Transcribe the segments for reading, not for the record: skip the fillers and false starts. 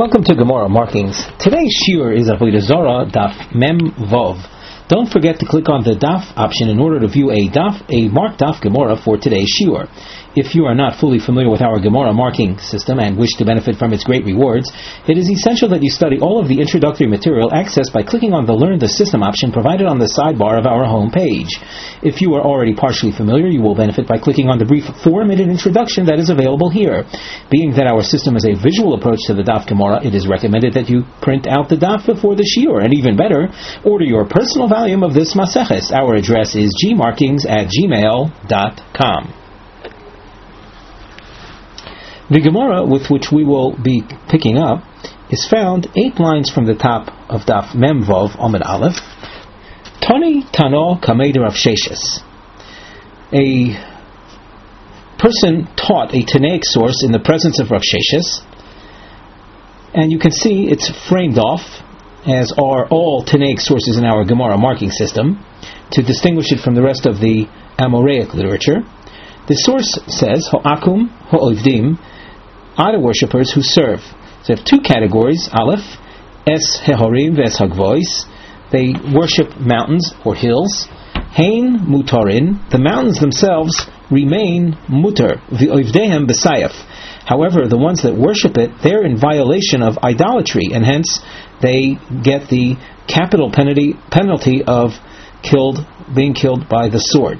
Welcome to Gemara Markings. Today's shiur is Avodah Zarah Daf Mem Vov. Don't forget to click on the Daf option in order to view a marked Daf Gemara for today's shiur. If you are not fully familiar with our Gemara marking system and wish to benefit from its great rewards, it is essential that you study all of the introductory material accessed by clicking on the Learn the System option provided on the sidebar of our home page. If you are already partially familiar, you will benefit by clicking on the brief 4-minute introduction that is available here. Being that our system is a visual approach to the Daf Gemara, it is recommended that you print out the Daf before the shiur, and even better, order your personal volume of this Maseches. Our address is gmarkings@gmail.com. The Gemara with which we will be picking up is found 8 lines from the top of Daf Mem Vov Amud Aleph. Tani Tano Kamei Rav Sheshes. A person taught a Tanaic source in the presence of Rav Sheshes, and you can see it's framed off, as are all Tanaic sources in our Gemara marking system, to distinguish it from the rest of the Amoraic literature. The source says, Ho'akum ho'ovdim, idol worshippers who serve. So they have 2 categories. Aleph, es hehorim ves hagvois, they worship mountains or hills. Hein mutarin, the mountains themselves remain mutar, v'oivdehem besayaf. However, the ones that worship it, they're in violation of idolatry, and hence they get the capital penalty of being killed by the sword.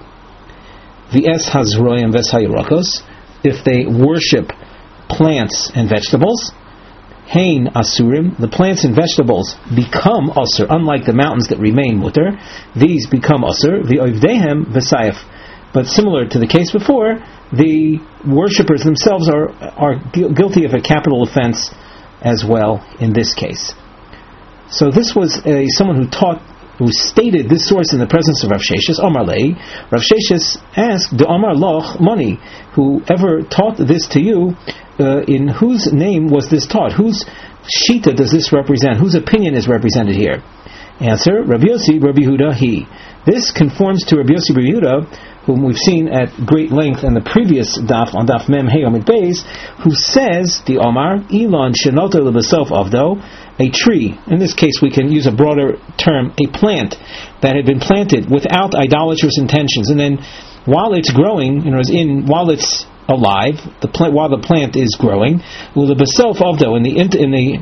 V'es hazroyim ves hayirokos, if they worship plants and vegetables. Hein asurim, the plants and vegetables become asur, unlike the mountains that remain mutar. These become asur, v'oivdehem v'sayef. But similar to the case before, the worshippers themselves are guilty of a capital offense as well in this case. So this was someone who stated this source in the presence of Rav Sheshes. Omar Lei, Rav Sheshes asked, "Do Omar Loch Moni, whoever taught this to you, in whose name was this taught? Whose shita does this represent? Whose opinion is represented here?" Answer: Rabbi Yossi, Rabbi Yehuda, he. This conforms to Rabbi Yossi, Rabbi Yehuda, whom we've seen at great length in the previous daf on Daf Mem Hey Amid Beis, who says, the Omar, Elon Shenoto Lebesof Avdo, a tree, in this case we can use a broader term, a plant that had been planted without idolatrous intentions, and then while it's growing, while it's alive, while the plant is growing, Lebesof Avdo, in the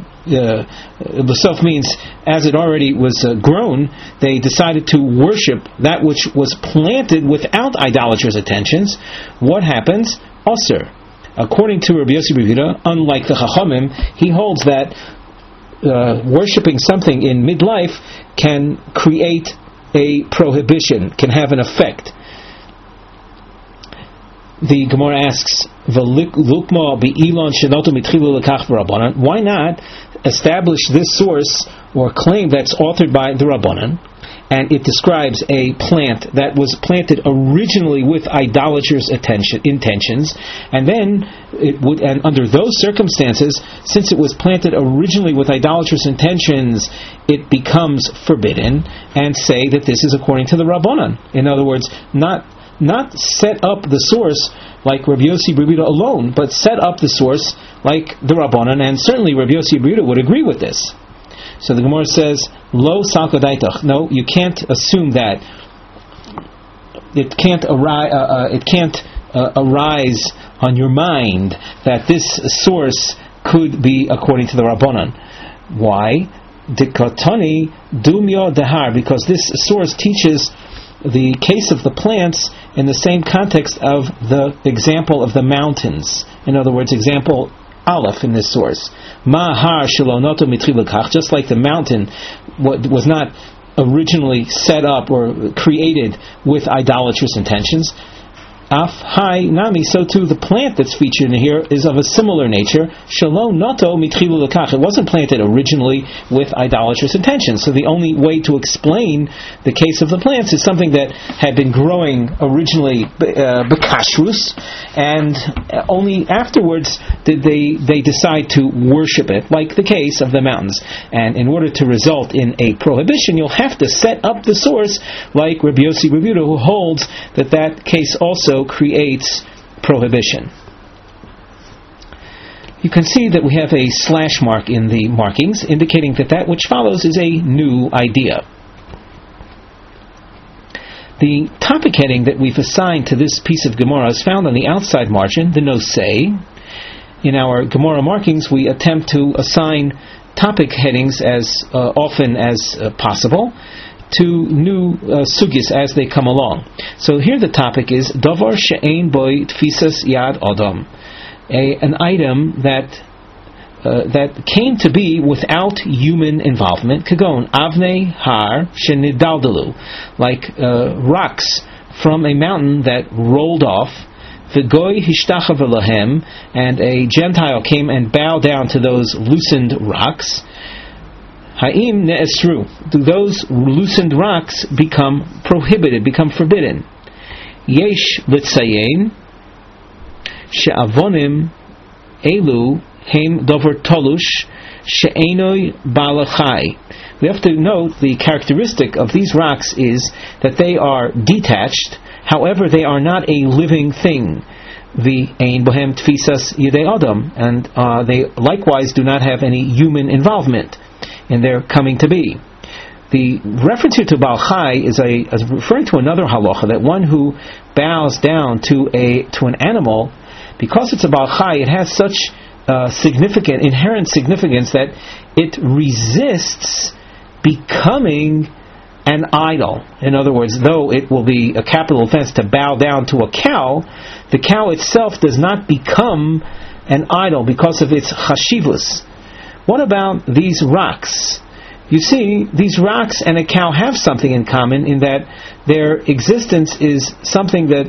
Lebesof means as it already was grown, they decided to worship that which was planted without idolatrous intentions. What happens? Asur. According to Rabbi Yossi Bar Yehuda, unlike the Chachamim, he holds that worshipping something in midlife can create a prohibition, can have an effect. The Gemara asks, why not establish this source or claim that's authored by the Rabbanan, and it describes a plant that was planted originally with idolatrous intentions, and then and under those circumstances, since it was planted originally with idolatrous intentions, it becomes forbidden, and say that this is according to the Rabbanan. In other words, not set up the source like Rabbi Yossi Bar Yehuda alone, but set up the source like the Rabbanan, and certainly Rabbi Yossi Bar Yehuda would agree with this. So the Gemara says, Lo salka daitach. No, you can't assume that. It can't arise on your mind that this source could be according to the Rabbanan. Why? Dikatani dumyo dehar, because this source teaches the case of the plants in the same context of the example of the mountains. In other words, example Aleph in this source. Mahar shilonoto mitri lekach, just like the mountain was not originally set up or created with idolatrous intentions. Af hai nami, so too the plant that's featured in here is of a similar nature. Shalom noto mitchilu lekach. It wasn't planted originally with idolatrous intentions. So the only way to explain the case of the plants is something that had been growing originally bekashrus, and only afterwards did they decide to worship it, like the case of the mountains. And in order to result in a prohibition, you'll have to set up the source like Rabbi Yossi Bar Yehuda, who holds that case also creates prohibition. You can see that we have a slash mark in the markings, indicating that that which follows is a new idea. The topic heading that we've assigned to this piece of Gemara is found on the outside margin, the nosei. In our Gemara markings, we attempt to assign topic headings as often as possible to new sugis as they come along. So here the topic is Davar she'ein boi tfisas yad adam, an item that came to be without human involvement. Kagon avnei har shenidaldalu, like rocks from a mountain that rolled off. The goy hishtachav lahem, and a Gentile came and bowed down to those loosened rocks. Ha'im ne'esru, do those loosened rocks become prohibited, become forbidden? Yesh litzayin she'avonim elu heim dover tolush she'enoi balachai. We have to note the characteristic of these rocks is that they are detached. However, they are not a living thing. The ein bohem tfisas yidei adam, and they likewise do not have any human involvement in their coming to be. The reference here to Baal Chai is referring to another halacha, that one who bows down to an animal, because it's a Baal Chai, it has such inherent significance that it resists becoming an idol. In other words, though it will be a capital offense to bow down to a cow, the cow itself does not become an idol because of its chashivus. What about these rocks? You see, these rocks and a cow have something in common, in that their existence is something that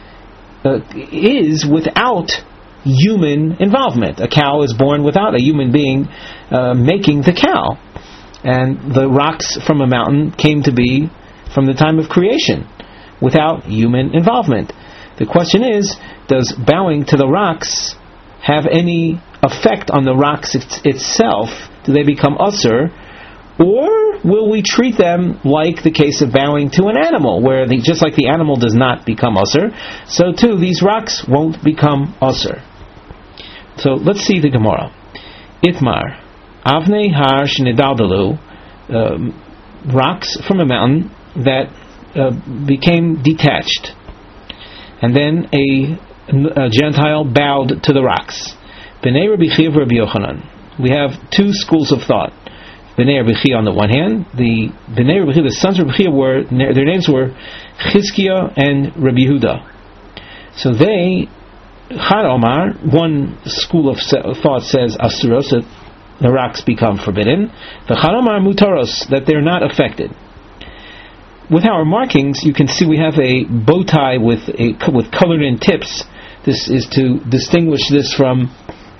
is without human involvement. A cow is born without a human being making the cow. And the rocks from a mountain came to be from the time of creation, without human involvement. The question is, does bowing to the rocks have any effect on the rocks itself? Do they become usur? Or will we treat them like the case of bowing to an animal, where just like the animal does not become usur, so too these rocks won't become usur? So let's see the Gemara. Itmar. Avnei har shenidaldalu, rocks from a mountain that became detached, and then a Gentile bowed to the rocks. Bnei Rabbi Chia and Rabbi Yochanan. We have two schools of thought. Bnei Rabbi Chia on the one hand, the Bnei Rabbi Chia, the sons of Rabbi Chia, their names were Chizkiah and Rabbi Yehuda. So they, Chad Omar, one school of thought says asuros, that the rocks become forbidden. The Chad Omar mutaros, that they're not affected. With our markings, you can see we have a bow tie with colored in tips. This is to distinguish this from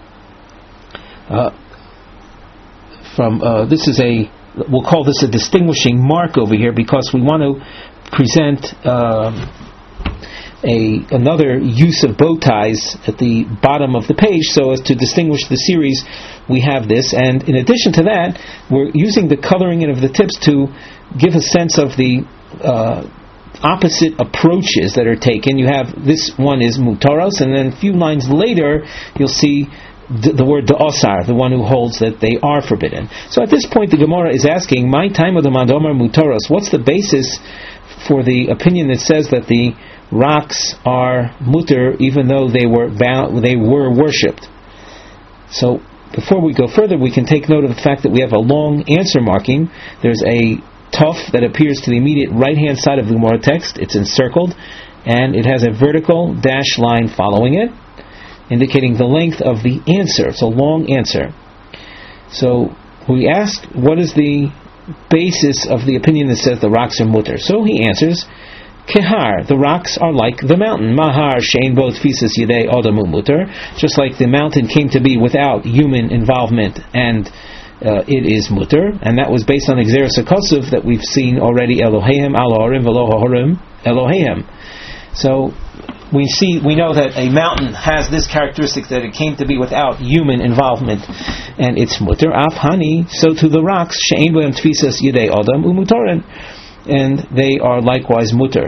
this is we'll call this a distinguishing mark over here, because we want to present another use of bow ties at the bottom of the page, so as to distinguish the series. We have this, and in addition to that, we're using the coloring in of the tips to give a sense of the opposite approaches that are taken. You have, this one is mutaros, and then a few lines later you'll see the word da'asar, the one who holds that they are forbidden. So at this point the Gemara is asking, my time of the Mandomar mutaros, what's the basis for the opinion that says that the rocks are mutter even though they were worshipped? So before we go further, we can take note of the fact that we have a long answer marking. There's a tuf that appears to the immediate right hand side of the Gemara text. It's encircled, and it has a vertical dash line following it, indicating the length of the answer. It's a long answer. So we asked, what is the basis of the opinion that says the rocks are mutter? So he answers, Kehar, the rocks are like the mountain. Mahar shein both fisas yidei adamu mutter. Just like the mountain came to be without human involvement, and it is mutter, and that was based on Exeris HaKosov that we've seen already. Eloheim al ha'orim v'lo ha'orim Eloheim. So we know that a mountain has this characteristic, that it came to be without human involvement, and it's mutter. Af hani, so to the rocks shein bohem tfisas yidei adam umutarin, and they are likewise mutter.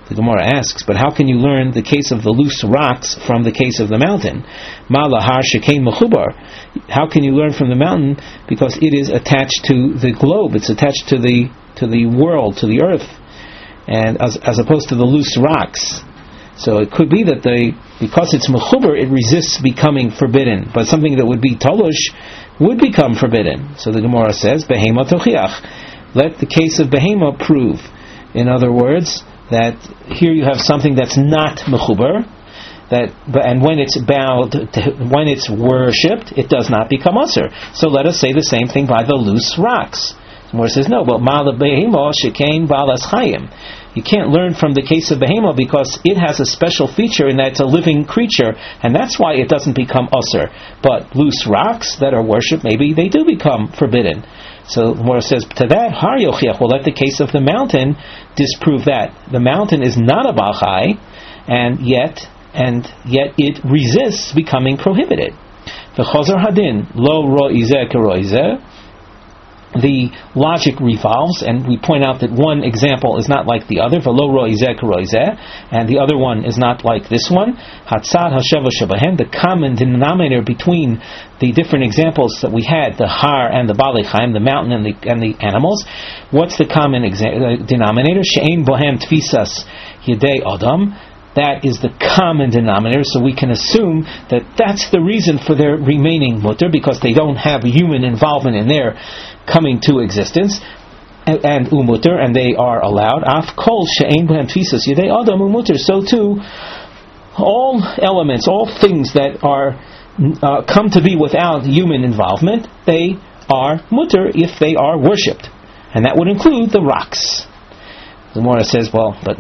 The Gemara asks, but how can you learn the case of the loose rocks from the case of the mountain? Malahar shekain mechubar. How can you learn from the mountain? Because it is attached to the globe. It's attached to the world, to the earth, and as opposed to the loose rocks. So it could be that because it's mechubar, it resists becoming forbidden. But something that would be tolush would become forbidden. So the Gemara says, behema tochiach. Let the case of behema prove. In other words, that here you have something that's not mechubar, and when it's when it's worshipped, it does not become usher. So let us say the same thing by the loose rocks. More says no, but ma'ala behema shekain balas chayim. You can't learn from the case of behema because it has a special feature in that it's a living creature, and that's why it doesn't become usher. But loose rocks that are worshipped, maybe they do become forbidden. So the Gemara says, to that, har yochiach, will let the case of the mountain disprove that. The mountain is not a Baal Chai, and yet it resists becoming prohibited. V'chozer hadin, lo ro'izeh kero'izeh. The logic revolves, and we point out that one example is not like the other, v'lo ro'izeh kero'izeh, and the other one is not like this one. Hatzad hasheva shebahem, the common denominator between the different examples that we had, the har and the Balei Chaim, the mountain and the animals. What's the common denominator? She'ein bohem tfisas yedei adam. That is the common denominator, so we can assume that that's the reason for their remaining mutter, because they don't have human involvement in their coming to existence, and umutter, and they are allowed. Af kol she'ein b'hem tfisas yedei adam umutter. So too, all elements, all things that are come to be without human involvement, they are mutter if they are worshipped, and that would include the rocks. The Gemara says, well, but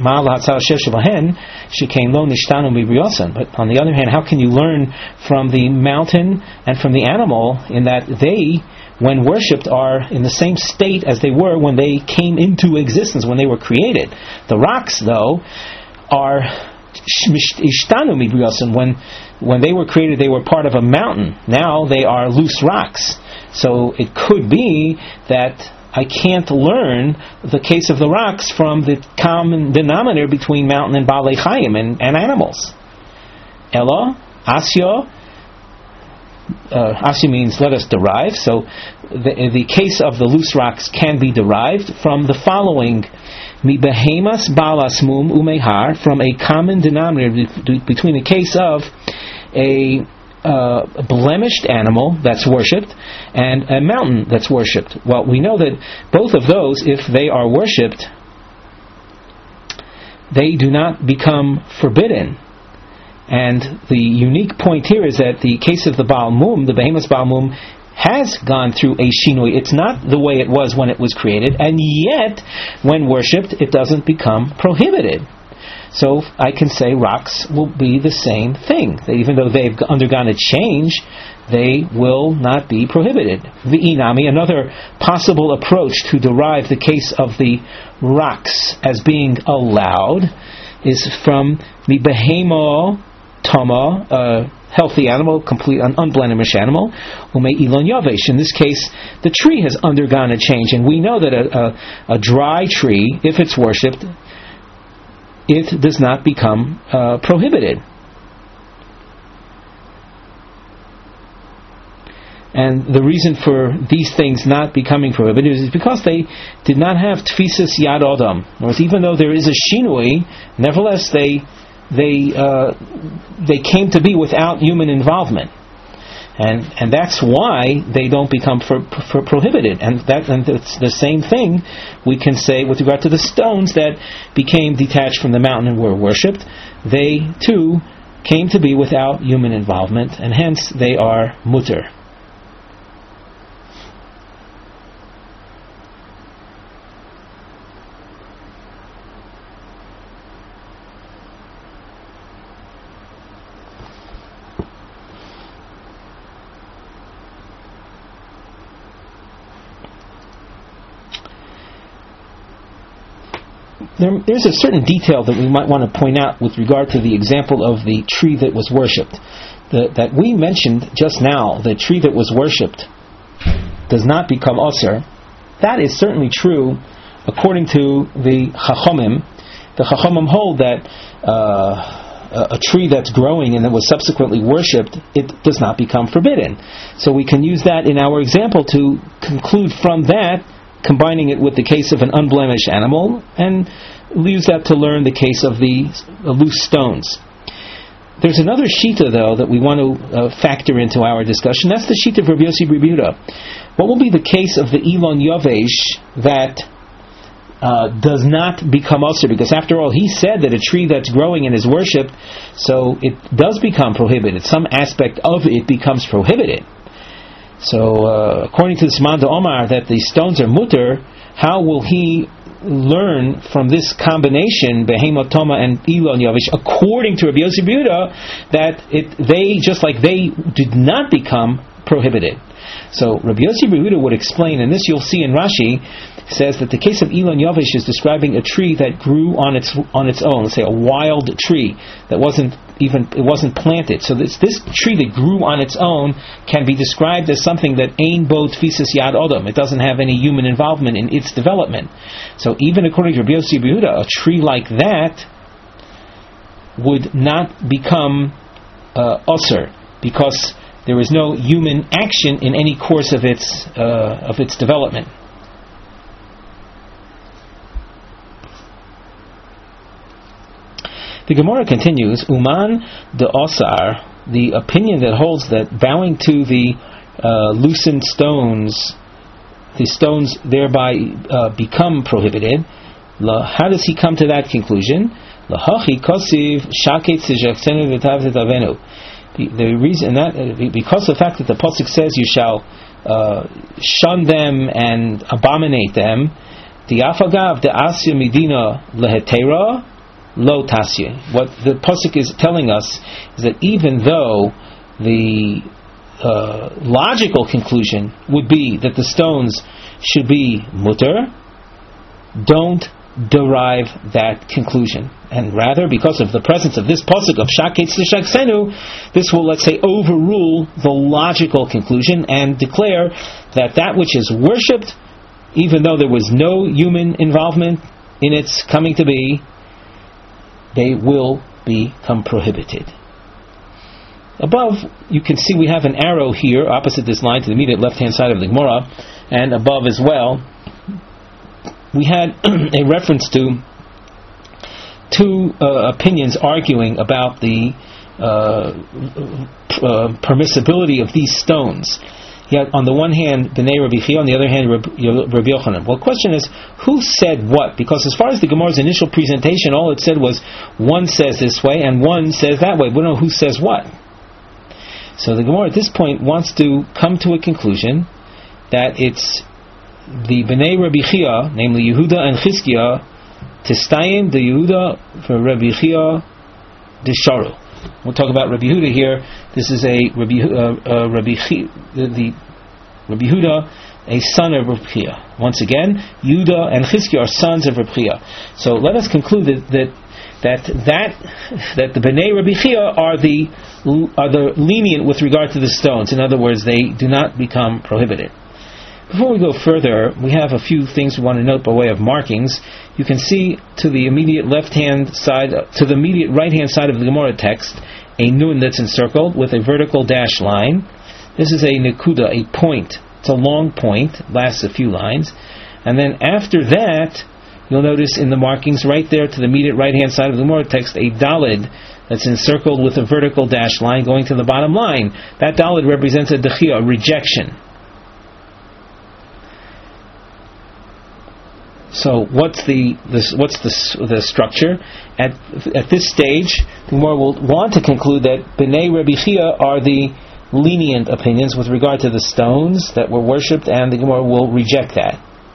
shekain lo nishtanu mibriosan. But on the other hand, how can you learn from the mountain and from the animal in that they, when worshipped, are in the same state as they were when they came into existence, when they were created? The rocks, though, are ishtanu mibriosan. When they were created, they were part of a mountain. Now they are loose rocks. So it could be that I can't learn the case of the rocks from the common denominator between mountain and Balei Chaim and animals. Ella, Asya. Asya means let us derive. So the case of the loose rocks can be derived from the following: Mi behemas balas mum umehar, from a common denominator between the case of a blemished animal that's worshipped and a mountain that's worshipped. Well, we know that both of those, if they are worshipped, they do not become forbidden. And the unique point here is that the case of the Baal Mum, the behemoth Baal Mum, has gone through a shinui. It's not the way it was when it was created, and yet, when worshipped, it doesn't become prohibited. So I can say rocks will be the same thing. Even though they've undergone a change, they will not be prohibited. V'inami, another possible approach to derive the case of the rocks as being allowed, is from the behemo tama, a healthy animal, complete, an unblemished animal. Ume ilon yavesh. In this case, the tree has undergone a change, and we know that a dry tree, if it's worshipped, it does not become prohibited. And the reason for these things not becoming prohibited is because they did not have tfisas yad adam. Even though there is a shinui, nevertheless they came to be without human involvement. And that's why they don't become prohibited. And it's the same thing we can say with regard to the stones that became detached from the mountain and were worshipped. They too came to be without human involvement, and hence they are mutter. There's a certain detail that we might want to point out with regard to the example of the tree that was worshipped. That we mentioned just now, the tree that was worshipped does not become osir. That is certainly true according to the Chachomim, the Chachamim hold that a tree that's growing and that was subsequently worshipped, it does not become forbidden. So we can use that in our example to conclude from that, combining it with the case of an unblemished animal, and use that to learn the case of the loose stones. There's another shita, though, that we want to factor into our discussion. That's the shita of Rabbi Yossi Bar Yehuda. What will be the case of the Ilon Yovesh that does not become usher? Because after all, he said that a tree that's growing and is worshipped, so it does become prohibited. Some aspect of it becomes prohibited. So, according to the Siman Omar, that the stones are mutter, how will he learn from this combination, Behemot Toma and Ilon Yavish, according to Rabbi Yossi Bar Yehuda, that they, just like they, did not become prohibited? So Rabbi Yossi Bar Yehuda would explain, and this you'll see in Rashi, says that the case of Ilon Yavish is describing a tree that grew on its own. Let's say a wild tree that wasn't planted. So this tree that grew on its own can be described as something that ein bo tfisas yad odom. It doesn't have any human involvement in its development. So even according to Rabbi Yossi Bar Yehuda, a tree like that would not become usher, because there is no human action in any course of its development. The Gemara continues, Uman de Osar, the opinion that holds that bowing to the loosened stones, the stones thereby become prohibited. How does he come to that conclusion? The reason that, because of the fact that the pasuk says you shall shun them and abominate them, the afagav de asya medina lehetera lo tasya. What the pasuk is telling us is that even though the logical conclusion would be that the stones should be mutter, don't derive that conclusion, and rather, because of the presence of this pasuk of shaketz l'shaksenu, this will, let's say, overrule the logical conclusion and declare that which is worshipped, even though there was no human involvement in its coming to be, they will become prohibited. Above, you can see we have an arrow here opposite this line to the immediate left-hand side of the Gemara, and above as well we had a reference to two opinions arguing about the permissibility of these stones. Yet on the one hand Bnei Rabbi Chia, on the other hand Rabbi Yochanan. Well, the question is, who said what? Because as far as the Gemara's initial presentation, all it said was one says this way and one says that way. We don't know who says what. So the Gemara at this point wants to come to a conclusion that it's the Bnei Rabbi Chia, namely Yehuda and Chizkiah, Tistayim de Yehuda for Rabbi Chia de Sharu. We'll talk about Rabbi Yehuda here. This is a Rabbi Yehuda, a son of Rabbi Chia. Once again, Yehuda and Chizkiah are sons of Rabbi Chia. So let us conclude that the Bnei Rabbi Chia are the lenient with regard to the stones. In other words, they do not become prohibited. Before we go further, we have a few things we want to note by way of markings. You can see to the immediate right-hand side of the Gemara text, a nun that's encircled with a vertical dash line. This is a nekuda, a point. It's a long point, lasts a few lines. And then after that, you'll notice in the markings right there to the immediate right-hand side of the Gemara text, a dalid that's encircled with a vertical dash line going to the bottom line. That dalid represents a dechia, a rejection. So what's the structure? At this stage, the Gemara will want to conclude that Bnei Rabbi Chia are the lenient opinions with regard to the stones that were worshipped, and the Gemara will reject that.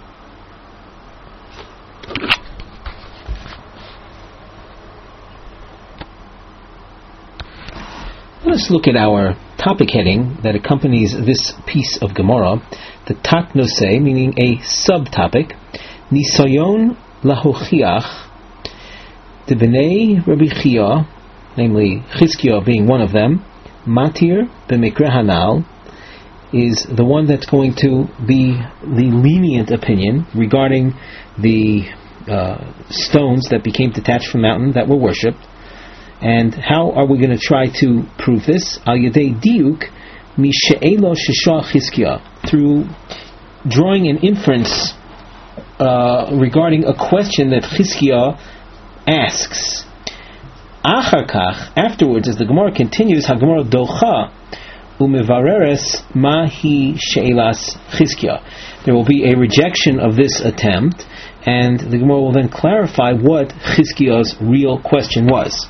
Let's look at our topic heading that accompanies this piece of Gemara, the Tat Nosei, meaning a subtopic. Nisayon lahochiach, the Bnei Rabbi Chia, namely Chizkiah being one of them, matir b'mikra hanal, is the one that's going to be the lenient opinion regarding the stones that became detached from the mountain that were worshipped. And how are we going to try to prove this? Al yedei diuk mishe'elo sheshah Chizkiah, through drawing an inference regarding a question that Chizkiah asks. Achar kach, afterwards, as the Gemara continues, HaGemara docha umevareres mahi she'elas Chizkiah. There will be a rejection of this attempt, and the Gemara will then clarify what Chizkiah's real question was.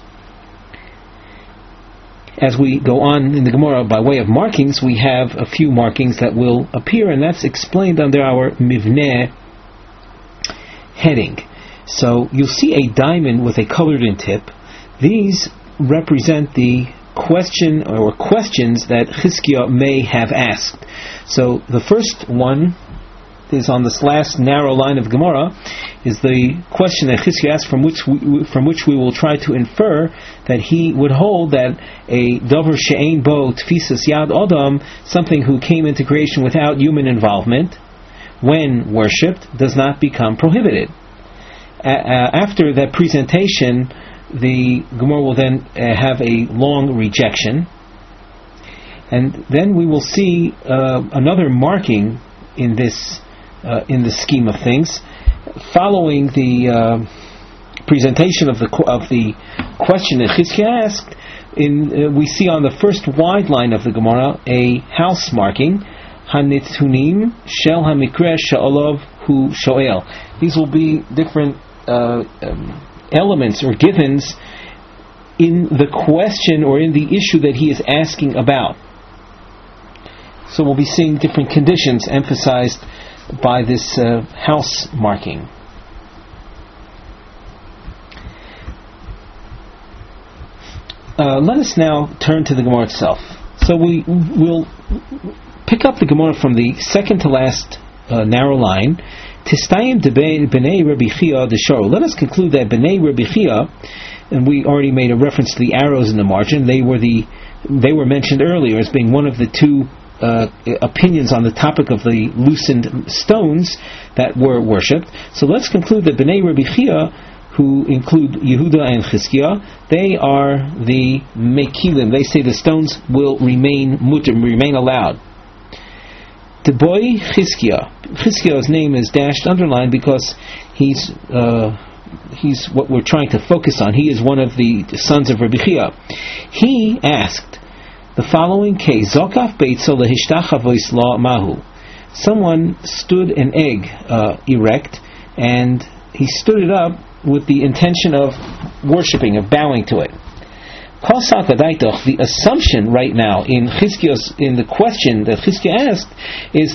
As we go on in the Gemara, by way of markings, we have a few markings that will appear, and that's explained under our Mivneh heading. So you'll see a diamond with a colored-in tip. These represent the question or questions that Chizkiah may have asked. So the first one is on this last narrow line of Gemara, is the question that Chizkiah asked, from which we will try to infer that he would hold that a davar she'ein bo tfisas yad adam, something who came into creation without human involvement, when worshipped, does not become prohibited. After that presentation, the Gemara will then have a long rejection, and then we will see another marking in this scheme of things. Following the presentation of the question that Chizkiah asked, we see on the first wide line of the Gemara a house marking, Hanitunim shel hamikra she'olav hu shoel. These will be different elements or givens in the question or in the issue that he is asking about. So we'll be seeing different conditions emphasized by this house marking. Let us now turn to the Gemara itself. So we will pick up the Gemara from the second to last narrow line. Tistayim b'nei Rabbi Chia desharu. Let us conclude that b'nei Rabbi Chia, and we already made a reference to the arrows in the margin. They were mentioned earlier as being one of the two opinions on the topic of the loosened stones that were worshipped. So let's conclude that b'nei Rabbi Chia, who include Yehuda and Chizkiah, they are the mekilim. They say the stones will remain allowed. The boy Chizkiah. Chizkiah's name is dashed, underlined, because he's what we're trying to focus on. He is one of the sons of Rabbi Chia. He asked the following case: Zokaf beitzo lehishtachavois la mahu. Someone stood an egg erect, and he stood it up with the intention of worshipping, of bowing to it. The assumption right now in the question that Chizkiah asked is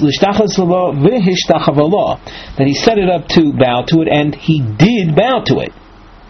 that he set it up to bow to it, and he did bow to it.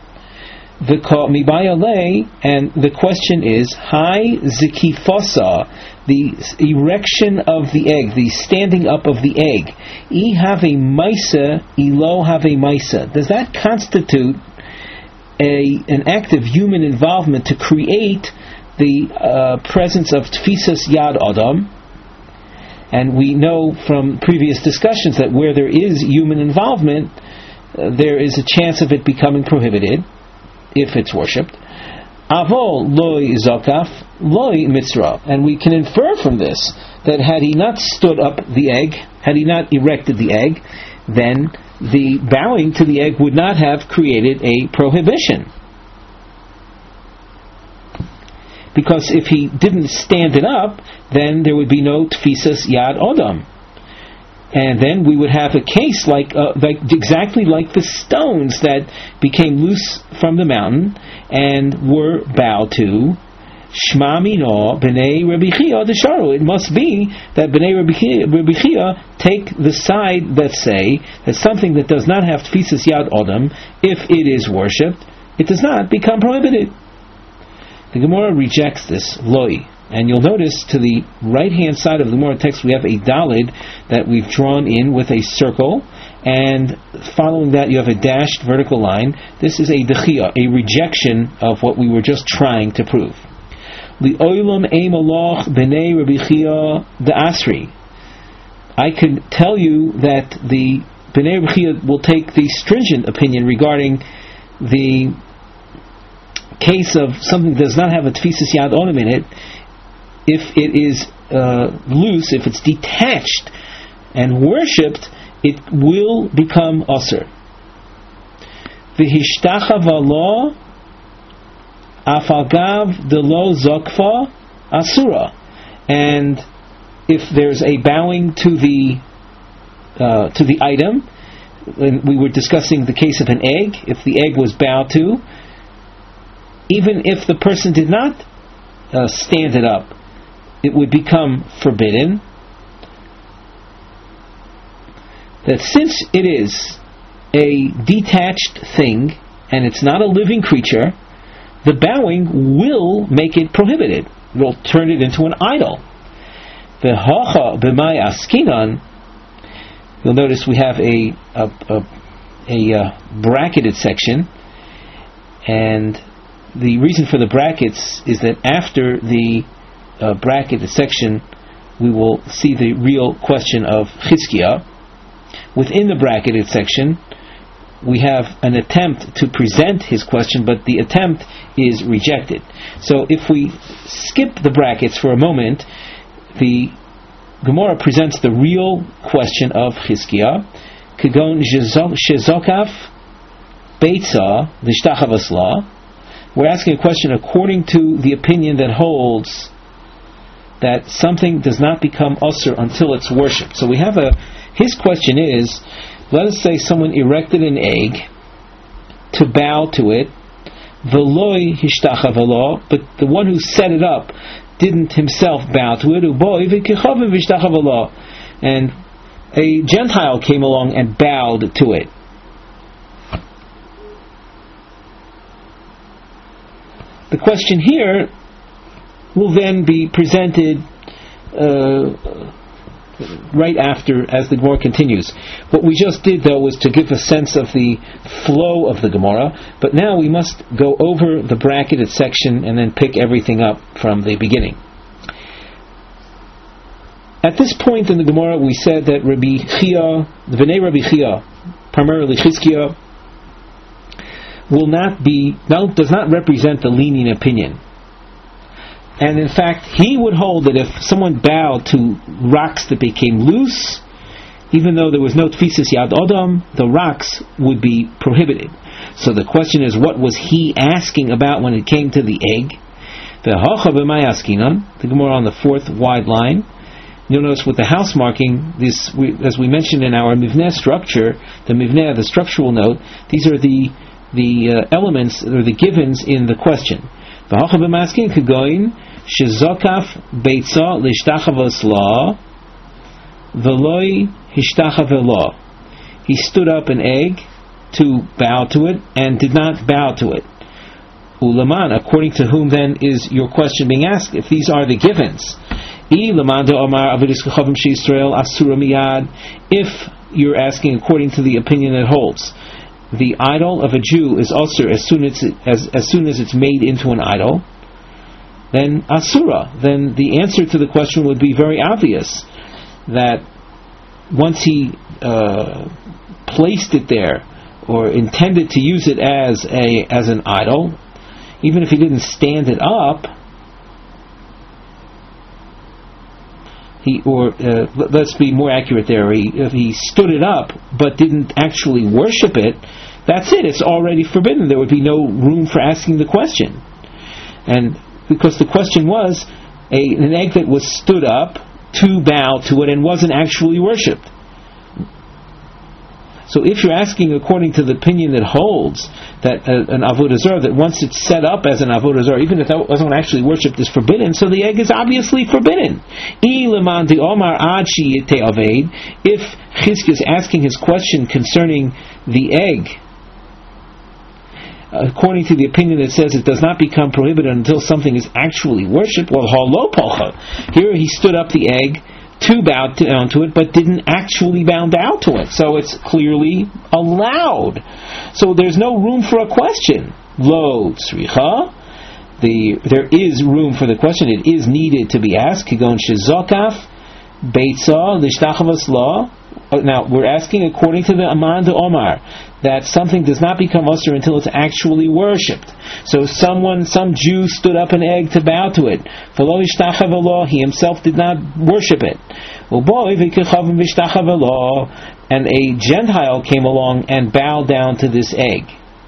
And the question is, Hi zikifosa, the erection of the egg, the standing up of the egg. I have a maisa, ilo have a maisa. Does that constitute an act of human involvement to create the presence of tfisas yad adam? And we know from previous discussions that where there is human involvement, there is a chance of it becoming prohibited if it's worshipped. Avol loy zakaf loy mitzra, and we can infer from this that had he not stood up the egg, had he not erected the egg, then the bowing to the egg would not have created a prohibition. Because if he didn't stand it up, then there would be no tfisas yad odam. And then we would have a case like exactly like the stones that became loose from the mountain and were bowed to. Shma mino b'nei Rabbi Chia desharu. It must be that b'nei Rabbi Chia take the side that say that something that does not have tfisas yad odam, if it is worshipped, it does not become prohibited. The Gemara rejects this loi, and you'll notice to the right hand side of the Gemara text we have a dalid that we've drawn in with a circle, and following that you have a dashed vertical line. This is a dechia, a rejection of what we were just trying to prove. Li'olam ein malach b'nei Rabbi Chia the Asri. I could tell you that the Bnei Rabbi Chia will take the stringent opinion regarding the case of something that does not have a Tfisas Yad Olam in it. If it is loose, if it's detached and worshipped, it will become Asur. V'hishtachava lo afagav delo zokfa asura. And if there's a bowing to the item, when we were discussing the case of an egg, if the egg was bowed to, even if the person did not stand it up, it would become forbidden. That since it is a detached thing and it's not a living creature, the bowing will make it prohibited. It will turn it into an idol. The hacha b'may askinan. You'll notice we have a bracketed section, and the reason for the brackets is that after the bracketed section, we will see the real question of Chizkiah. Within the bracketed section, we have an attempt to present his question, but the attempt is rejected. So if we skip the brackets for a moment, the Gemara presents the real question of Chizkiah. Kagon shezokaf beitza l'shtachavas la. We're asking a question according to the opinion that holds that something does not become usur until it's worshipped. So we have his question is, let us say someone erected an egg to bow to it, v'loi hishtachavalo, but the one who set it up didn't himself bow to it, and a Gentile came along and bowed to it. The question here will then be presented right after, as the Gemara continues. What we just did, though, was to give a sense of the flow of the Gemara, but now we must go over the bracketed section and then pick everything up from the beginning. At this point in the Gemara, we said that Rabbi Chia, the Bnei Rabbi Chia, primarily Chizkiah, does not represent the lenient opinion. And in fact, he would hold that if someone bowed to rocks that became loose, even though there was no Tfisas Yad Odom, the rocks would be prohibited. So the question is, what was he asking about when it came to the egg? The Gemara on the fourth wide line. You'll notice with the house marking, as we mentioned in our Mivneh structure, the structural note, these are the elements, or the givens in the question. Shezokaf beitza l'shtachavos la v'loi hishtachavelo. He stood up an egg to bow to it and did not bow to it. Ulaman, according to whom then is your question being asked? If these are the givens, if you're asking according to the opinion that holds, the idol of a Jew is usur as soon as it's made into an idol, then asura. Then the answer to the question would be very obvious, that once he placed it there or intended to use it as an idol, even if he didn't stand it up, let's be more accurate there, if he stood it up but didn't actually worship it, that's it, it's already forbidden. There would be no room for asking the question. And because the question was an egg that was stood up to bow to it and wasn't actually worshipped. So if you're asking according to the opinion that holds that an avodah zarah, that once it's set up as an avodah zarah, even if that wasn't actually worshipped, is forbidden, so the egg is obviously forbidden. If Chizkiah is asking his question concerning the egg, according to the opinion that says it does not become prohibited until something is actually worshipped, well, halo polcha. Here he stood up the egg to bow down to it, but didn't actually bow down to it. So it's clearly allowed. So there's no room for a question. Lo tzricha. There is room for the question. It is needed to be asked. Kigon shezokaf beitza l'shtachavas la Now, we're asking according to the Aman de Omar, that something does not become usher until it's actually worshipped. So some Jew stood up an egg to bow to it. He himself did not worship it. And a Gentile came along and bowed down to this egg.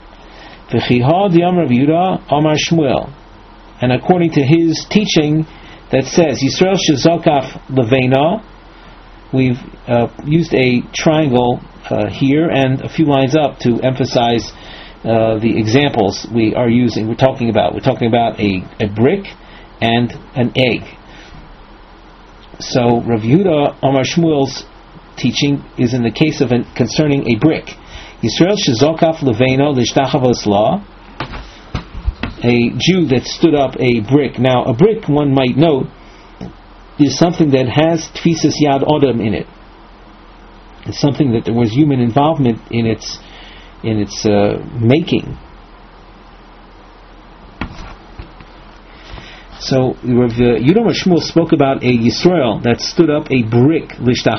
And according to his teaching that says, Yisrael shezokaf levena, we've used a triangle here and a few lines up to emphasize the examples we are using. We're talking about a brick and an egg. So Rav Yehuda Amar Shmuel's teaching is in the case of concerning a brick. Yisrael shezokaf levena l'shtachav l'sla, a Jew that stood up a brick. Now, a brick, one might note, is something that has tfisas yad odom in it. It's something that there was human involvement in its making. So Rav Yehuda Shmuel spoke about a Yisrael that stood up a brick,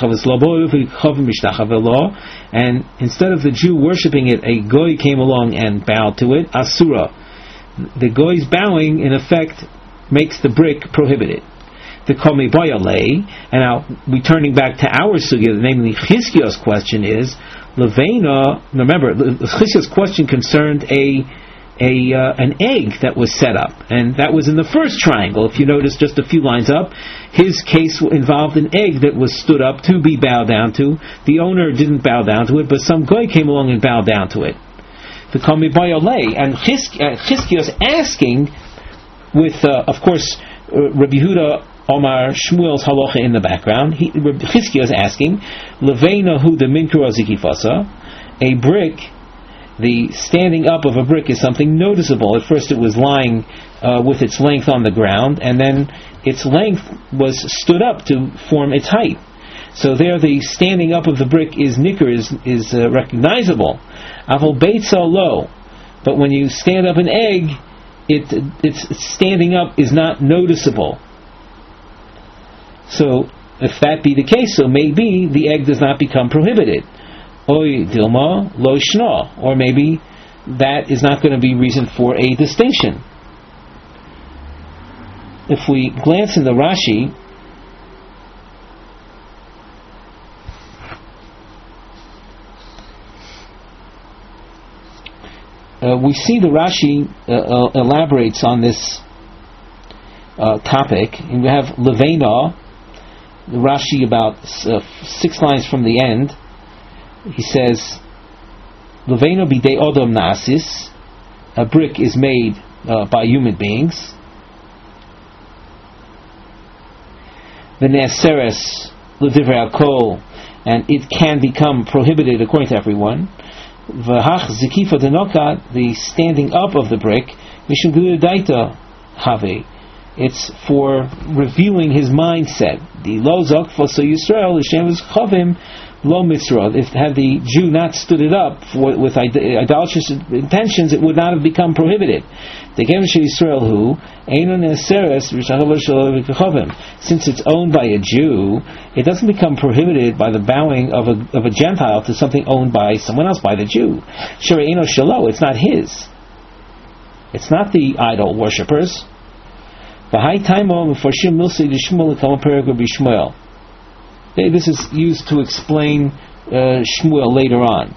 and instead of the Jew worshipping it, a goy came along and bowed to it, asura. The goy's bowing, in effect, makes the brick prohibited. The Komi Boyale, and now returning back to our sugya, namely Chizkiya's question is, Levena, remember, Chizkiya's question concerned an egg that was set up, and that was in the first triangle. If you notice just a few lines up, his case involved an egg that was stood up to be bowed down to. The owner didn't bow down to it, but some goy came along and bowed down to it. The Komi Boyale, and Chizkiya's asking with, of course, Rabbi Yehuda Omar Shmuel's halacha in the background. Chizkiya is asking, Levena hu de minkura zikifasa, a brick, the standing up of a brick is something noticeable. At first it was lying with its length on the ground, and then its length was stood up to form its height. So there the standing up of the brick is nikr, is recognizable. Aval beitza lo, but when you stand up an egg, its standing up is not noticeable. So, if that be the case, so maybe the egg does not become prohibited. Oy dilma lo shna, or maybe that is not going to be reason for a distinction. If we glance in the Rashi, we see the Rashi elaborates on this topic, and we have Levena, the Rashi about 6 lines from the end. He says, Levena bidei odom nasis, a brick is made by human beings. V'ne'aseres l'divrei hakol, and it can become prohibited according to everyone. V'hach zikifa denokat, the standing up of the brick, mishum g'udaita have, it's for revealing his mindset. The lo zakfa so Yisrael l'shem chavim lo mitzvah. If had the Jew not stood it up with idolatrous intentions, it would not have become prohibited. The Gemshel Yisrael who einon eseres v'shachavav shelo v'kachavim. Since it's owned by a Jew, it doesn't become prohibited by the bowing of a Gentile to something owned by someone else, by the Jew. Shere eno shelo, it's not his. It's not the idol worshippers. This is used to explain Shmuel later on.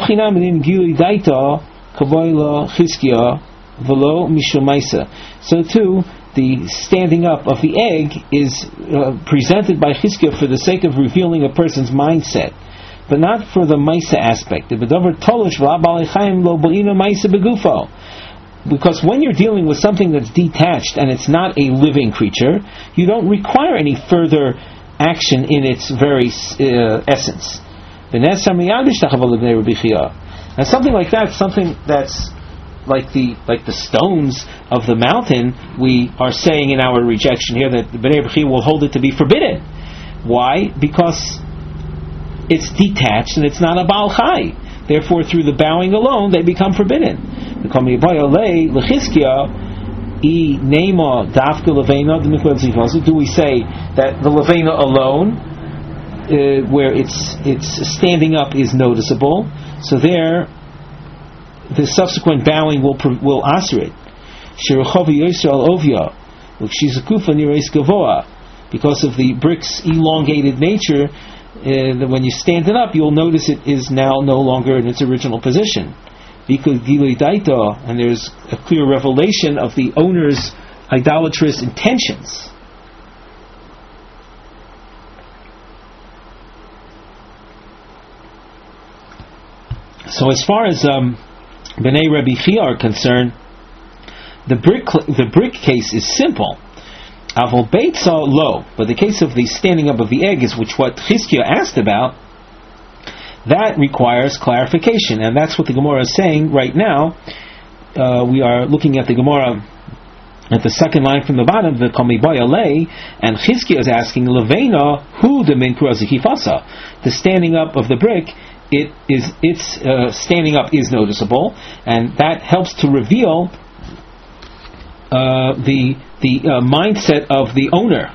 So too, the standing up of the egg is presented by Chizkiya for the sake of revealing a person's mindset, but not for the Maisa aspect. Because when you're dealing with something that's detached and it's not a living creature, you don't require any further action in its very essence. Now something like that, something that's like the stones of the mountain, we are saying in our rejection here that the Bnei Bechia will hold it to be forbidden. Why? Because it's detached and it's not a Baal Chai. Therefore, through the bowing alone, they become forbidden. Do we say that the Levena alone where its standing up is noticeable. So there, the subsequent bowing will answer it. Because of the brick's elongated nature, when you stand it up, you'll notice it is now no longer in its original position. And there's a clear revelation of the owner's idolatrous intentions. So as far as Bnei Rabbi Chia are concerned, the brick case is simple. Avol beitza lo, but the case of the standing up of the egg is what Chizkiah asked about. That requires clarification, and that's what the Gemara is saying right now. We are looking at the Gemara at the second line from the bottom, the Kamibaya lay, and Chizkiah is asking Levena hu de minkra zikifasa. The standing up of the brick, its standing up is noticeable, and that helps to reveal the mindset of the owner.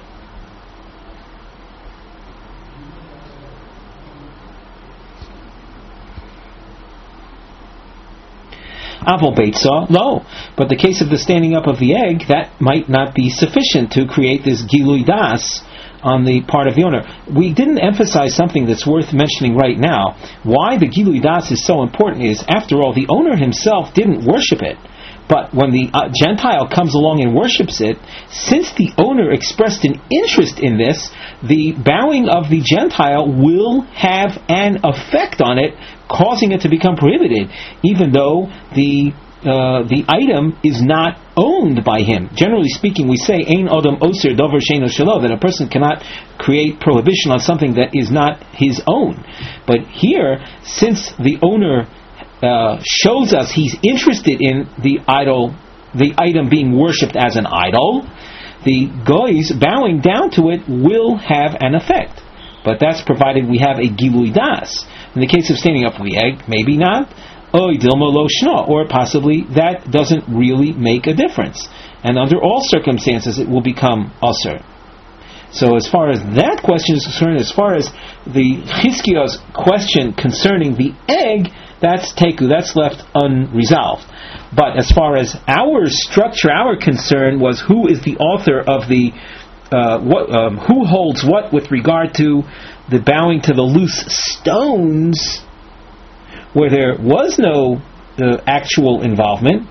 Aval beitza, no. But the case of the standing up of the egg, that might not be sufficient to create this gilui das on the part of the owner. We didn't emphasize something that's worth mentioning right now. Why the gilui das is so important is, after all, the owner himself didn't worship it. But when the Gentile comes along and worships it, since the owner expressed an interest in this, the bowing of the Gentile will have an effect on it, causing it to become prohibited, even though the item is not owned by him. Generally speaking, we say Ein Adam Oser Dover Sheino Shelo, that a person cannot create prohibition on something that is not his own. But here, since the owner shows us he's interested in the item being worshipped as an idol, the goys bowing down to it will have an effect. But that's provided we have a gilui das. In the case of standing up for the egg, maybe not. Oy dilma lo shna, or possibly that doesn't really make a difference. And under all circumstances, it will become usher. So as far as that question is concerned, as far as the Chizkiah's question concerning the egg, that's teku, that's left unresolved. But as far as our structure, our concern was who is the author of the who holds what with regard to the bowing to the loose stones, where there was no actual involvement.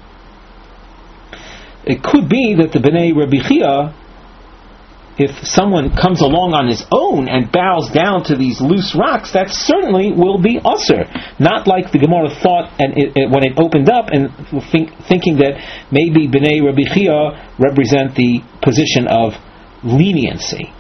It could be that the Bnei Rabbi Chia, if someone comes along on his own and bows down to these loose rocks, that certainly will be usher. Not like the Gemara thought when it opened up, and thinking that maybe Bnei Rabbi Chia represent the position of leniency.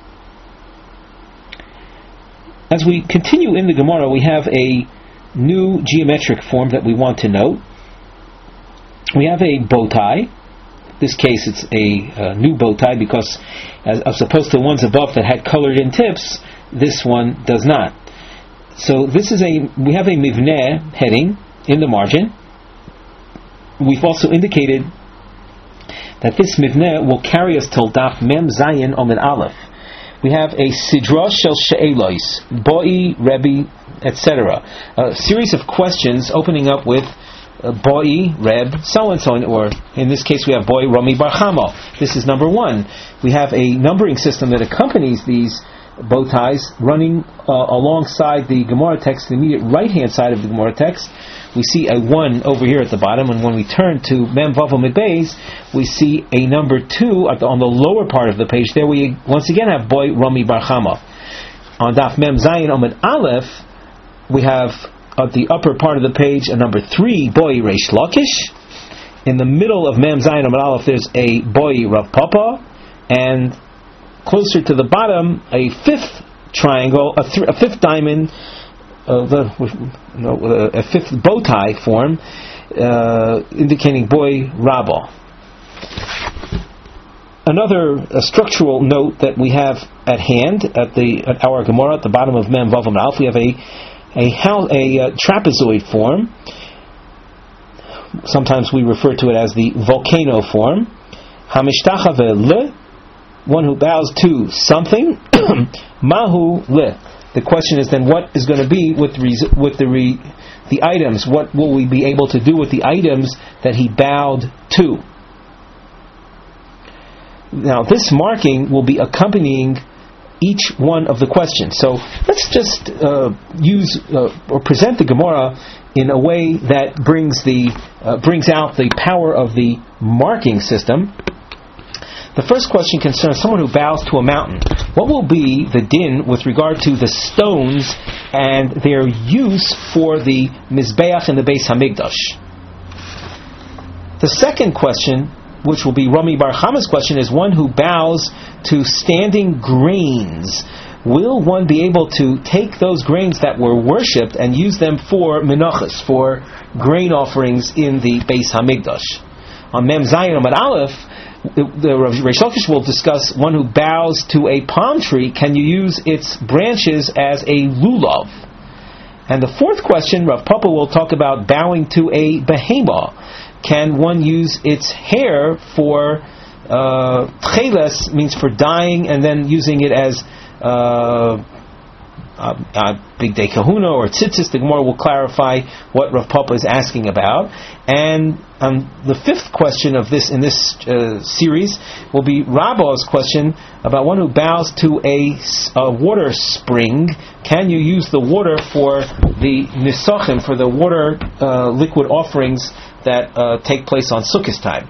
As we continue in the Gemara, we have a new geometric form that we want to note. We have a bow tie. In this case, it's a new bow tie, because as opposed to the ones above that had colored in tips, this one does not. So we have a mivneh heading in the margin. We've also indicated that this mivneh will carry us till Daf Mem Zayin Omen Aleph. We have a sidra shel she'elos, boi, Rebbe, etc. A series of questions opening up with boi, Reb, so and so, or in this case we have boi, Rami Bar Chama. This is number one. We have a numbering system that accompanies these bow ties running alongside the Gemara text, the immediate right-hand side of the Gemara text. We see a 1 over here at the bottom, and when we turn to Mem Vav Amid Beis, we see a number 2 on the lower part of the page. There we once again have Boi Rami Bar Chama. On Daf Mem Zayin Amid Aleph, we have at the upper part of the page a number 3, Boi Reish Lakish. In the middle of Mem Zayin Amid Aleph, there's a Boi Rav Papa, and closer to the bottom, a fifth triangle, a fifth diamond, a fifth bow tie form, indicating Boi Rabba. Another structural note that we have at hand at our Gemara at the bottom of Mem Vav Amid Aleph, we have a trapezoid form. Sometimes we refer to it as the volcano form. Hamishtachave le, one who bows to something. Mahu le, The question is then, what is going to be with the items? What will we be able to do with the items that he bowed to? Now, this marking will be accompanying each one of the questions. So let's just use or present the Gemara in a way that brings out the power of the marking system. The first question concerns someone who bows to a mountain. What will be the din with regard to the stones and their use for the Mizbeach and the Beis Hamikdash? The second question, which will be Rami Bar Chama's question, is one who bows to standing grains. Will one be able to take those grains that were worshipped and use them for menachos, for grain offerings in the Beis Hamikdash? On Mem Zayin Amud Aleph, the Reish Lakish will discuss one who bows to a palm tree. Can you use its branches as a lulav? And the fourth question, Rav Papa will talk about bowing to a behemah. Can one use its hair for tcheles, means for dyeing, and then using it as Big Day Kahuna or Tzitzis? The Gemara will clarify what Rav Papa is asking about. And the fifth question of this in this series will be Rabba's question about one who bows to a water spring. Can you use the water for the nisachim, for the water liquid offerings that take place on Sukkot time?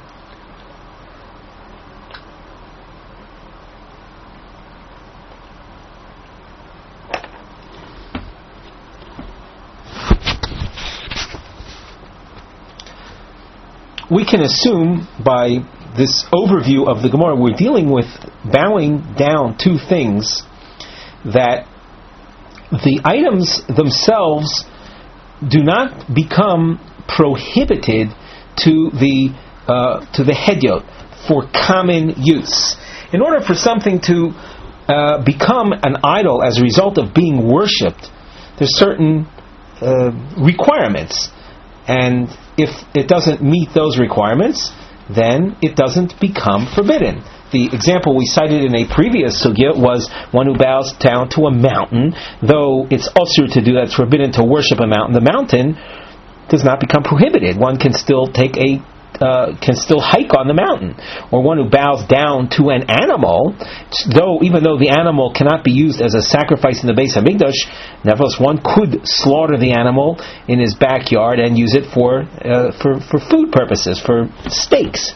We can assume by this overview of the Gemara, we're dealing with bowing down to things that the items themselves do not become prohibited to the hedyot for common use. In order for something to become an idol as a result of being worshipped, there's certain requirements, and if it doesn't meet those requirements, then it doesn't become forbidden. The example we cited in a previous sugya was one who bows down to a mountain. Though it's also to do that, it's forbidden to worship a mountain. The mountain does not become prohibited. One can still hike on the mountain. Or one who bows down to an animal, even though the animal cannot be used as a sacrifice in the Beis Hamikdash, nevertheless one could slaughter the animal in his backyard and use it for food purposes, for steaks.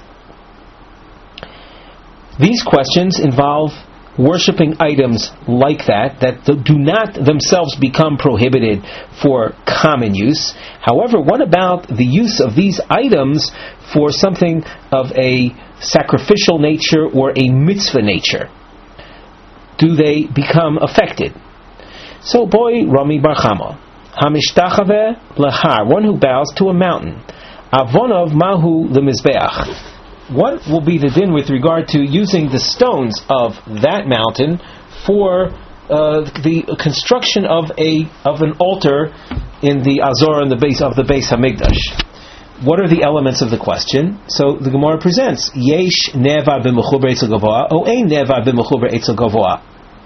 These questions involve worshipping items like that do not themselves become prohibited for common use. However, what about the use of these items for something of a sacrificial nature or a mitzvah nature? Do they become affected? So, boy, Rami Bar Chama, Hamishtachave Lahar, one who bows to a mountain, Avonov Mahu the Mizbeach. What will be the din with regard to using the stones of that mountain for the construction of an altar in the Azor and the base of the Beis Hamikdash? What are the elements of the question? So the Gemara presents Yesh Neva b'mechuber etzel gavoa o ein Neva b'mechuber etzel gavoa.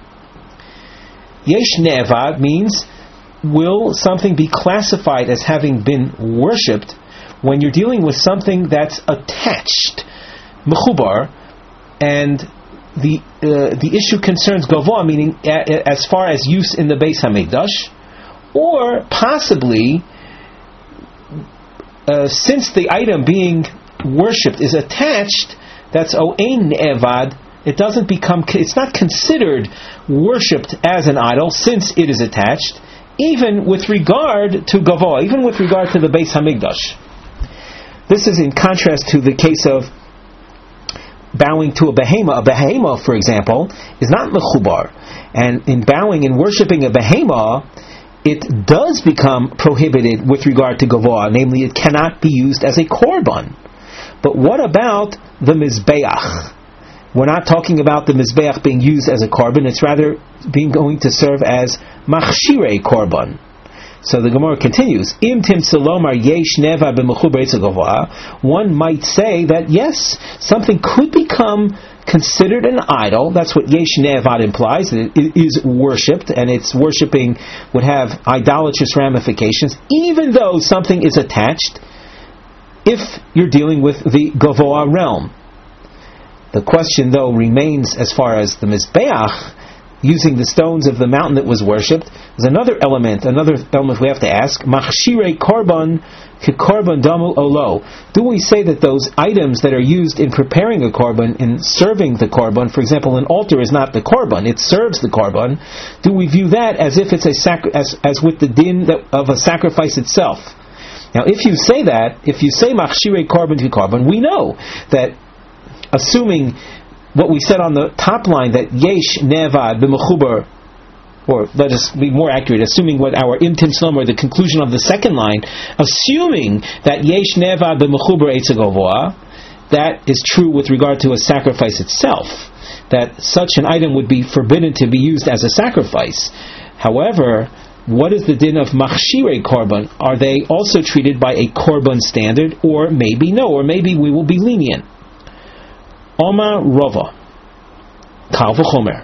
Yesh Neva means, will something be classified as having been worshipped when you're dealing with something that's attached, mechubar, and the issue concerns gavoa, meaning as far as use in the Beis Hamikdash, or possibly since the item being worshipped is attached, that's oein evad. It's not considered worshipped as an idol since it is attached, even with regard to gavoa, even with regard to the Beis Hamikdash. This is in contrast to the case of bowing to a behemah. A behemah, for example, is not mechubar, and in bowing and worshipping a behemah, it does become prohibited with regard to gavoa, namely it cannot be used as a korban. But what about the mizbeach? We're not talking about the mizbeach being used as a korban, it's rather going to serve as machshirei korban. So the Gemara continues, Im tim salomar yesh neva b'mechuber etzel gavoa. One might say that yes, something could become considered an idol. That's what Yesh Ne'avad implies, that it is worshipped, and its worshipping would have idolatrous ramifications, even though something is attached, if you're dealing with the Gavoa realm. The question, though, remains as far as the Mizbeach, using the stones of the mountain that was worshipped. There's another element we have to ask. Machshirei korban kekorban damu olo. Do we say that those items that are used in preparing a korban, in serving the korban, for example, an altar is not the korban, it serves the korban, do we view that as if it's as with the din of a sacrifice itself? Now, if you say machshirei korban kekorban, we know that, assuming what we said on the top line, that yesh nevad b'mechubar, or let us be more accurate, assuming what our imtim slom, or the conclusion of the second line, assuming that yesh nevad b'mechubar eitz gavoa, that is true with regard to a sacrifice itself, that such an item would be forbidden to be used as a sacrifice. However, what is the din of machshirei korban? Are they also treated by a korban standard, or maybe no, or maybe we will be lenient? Oma Rova, Kal v'chomer.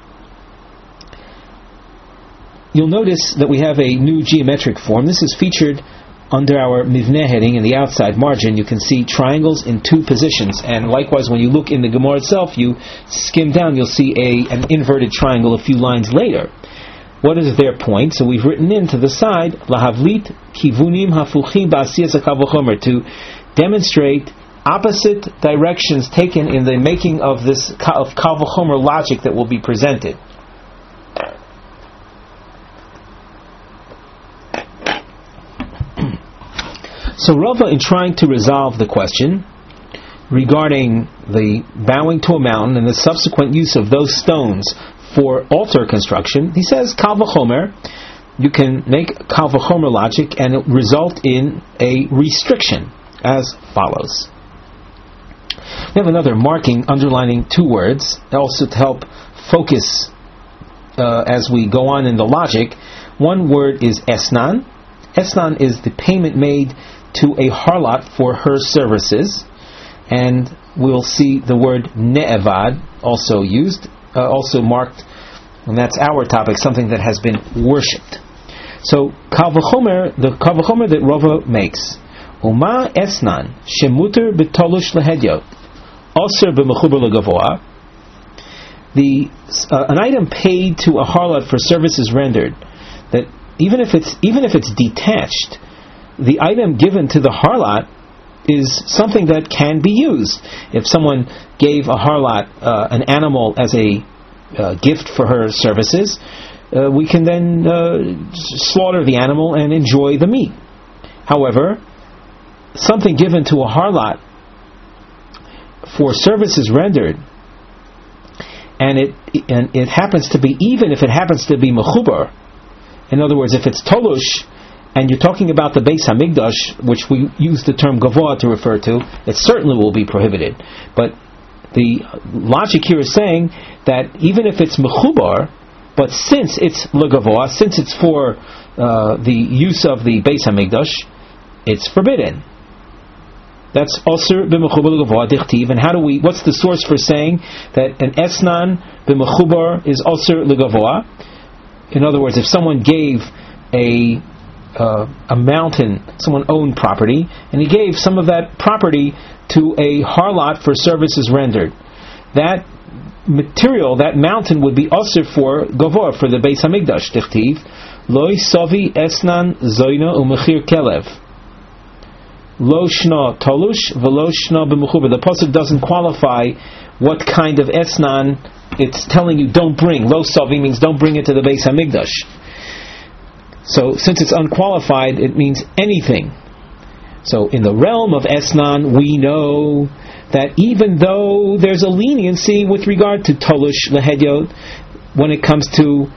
You'll notice that we have a new geometric form. This is featured under our Mivneh heading in the outside margin. You can see triangles in two positions, and likewise when you look in the Gemara itself, you skim down, you'll see an inverted triangle a few lines later. What is their point? So we've written into the side, Lahavlit kivunim hafuchim ba'asiyas kal v'chomer, to demonstrate opposite directions taken in the making of this of Kal v'chomer logic that will be presented. So Rava, in trying to resolve the question regarding the bowing to a mountain and the subsequent use of those stones for altar construction, he says Kal v'chomer, you can make Kal v'chomer logic and it result in a restriction as follows. We have another marking underlining two words, also to help focus as we go on in the logic. One word is esnan. Esnan is the payment made to a harlot for her services, and we'll see the word ne'evad also used, also marked, and that's our topic, something that has been worshipped. So Kal v'chomer, the Kal v'chomer that Rava makes, Uma esnan shemuter b'tolush lehedyot Aser b'mechubar legavoa, an item paid to a harlot for services rendered, that even if it's detached, the item given to the harlot is something that can be used. If someone gave a harlot an animal as a gift for her services, we can then slaughter the animal and enjoy the meat. However, something given to a harlot for services rendered, and it happens to be, even if it happens to be mechubar, in other words, if it's tolush, and you're talking about the Beis Hamikdash, which we use the term gavoa to refer to, it certainly will be prohibited. But the logic here is saying that even if it's mechubar, but since it's legavoa, since it's for the use of the Beis Hamikdash, it's forbidden. That's Osir b'mechubar legavoa dichtiv. And what's the source for saying that an esnan b'mechubar is Osir legavoa? In other words, if someone gave a mountain, someone owned property, and he gave some of that property to a harlot for services rendered, that material, that mountain, would be Osir for gavoa, for the Beis Hamikdash. Dichtiv Loi savi esnan zoina umechir kelev. Lo shna tolush v'lo shna b'mechubar. The pasuk doesn't qualify what kind of esnan it's telling you don't bring. Lo savi means don't bring it to the Beis Hamikdash. So since it's unqualified, it means anything. So in the realm of esnan, we know that even though there's a leniency with regard to tolush lehedyot, when it comes to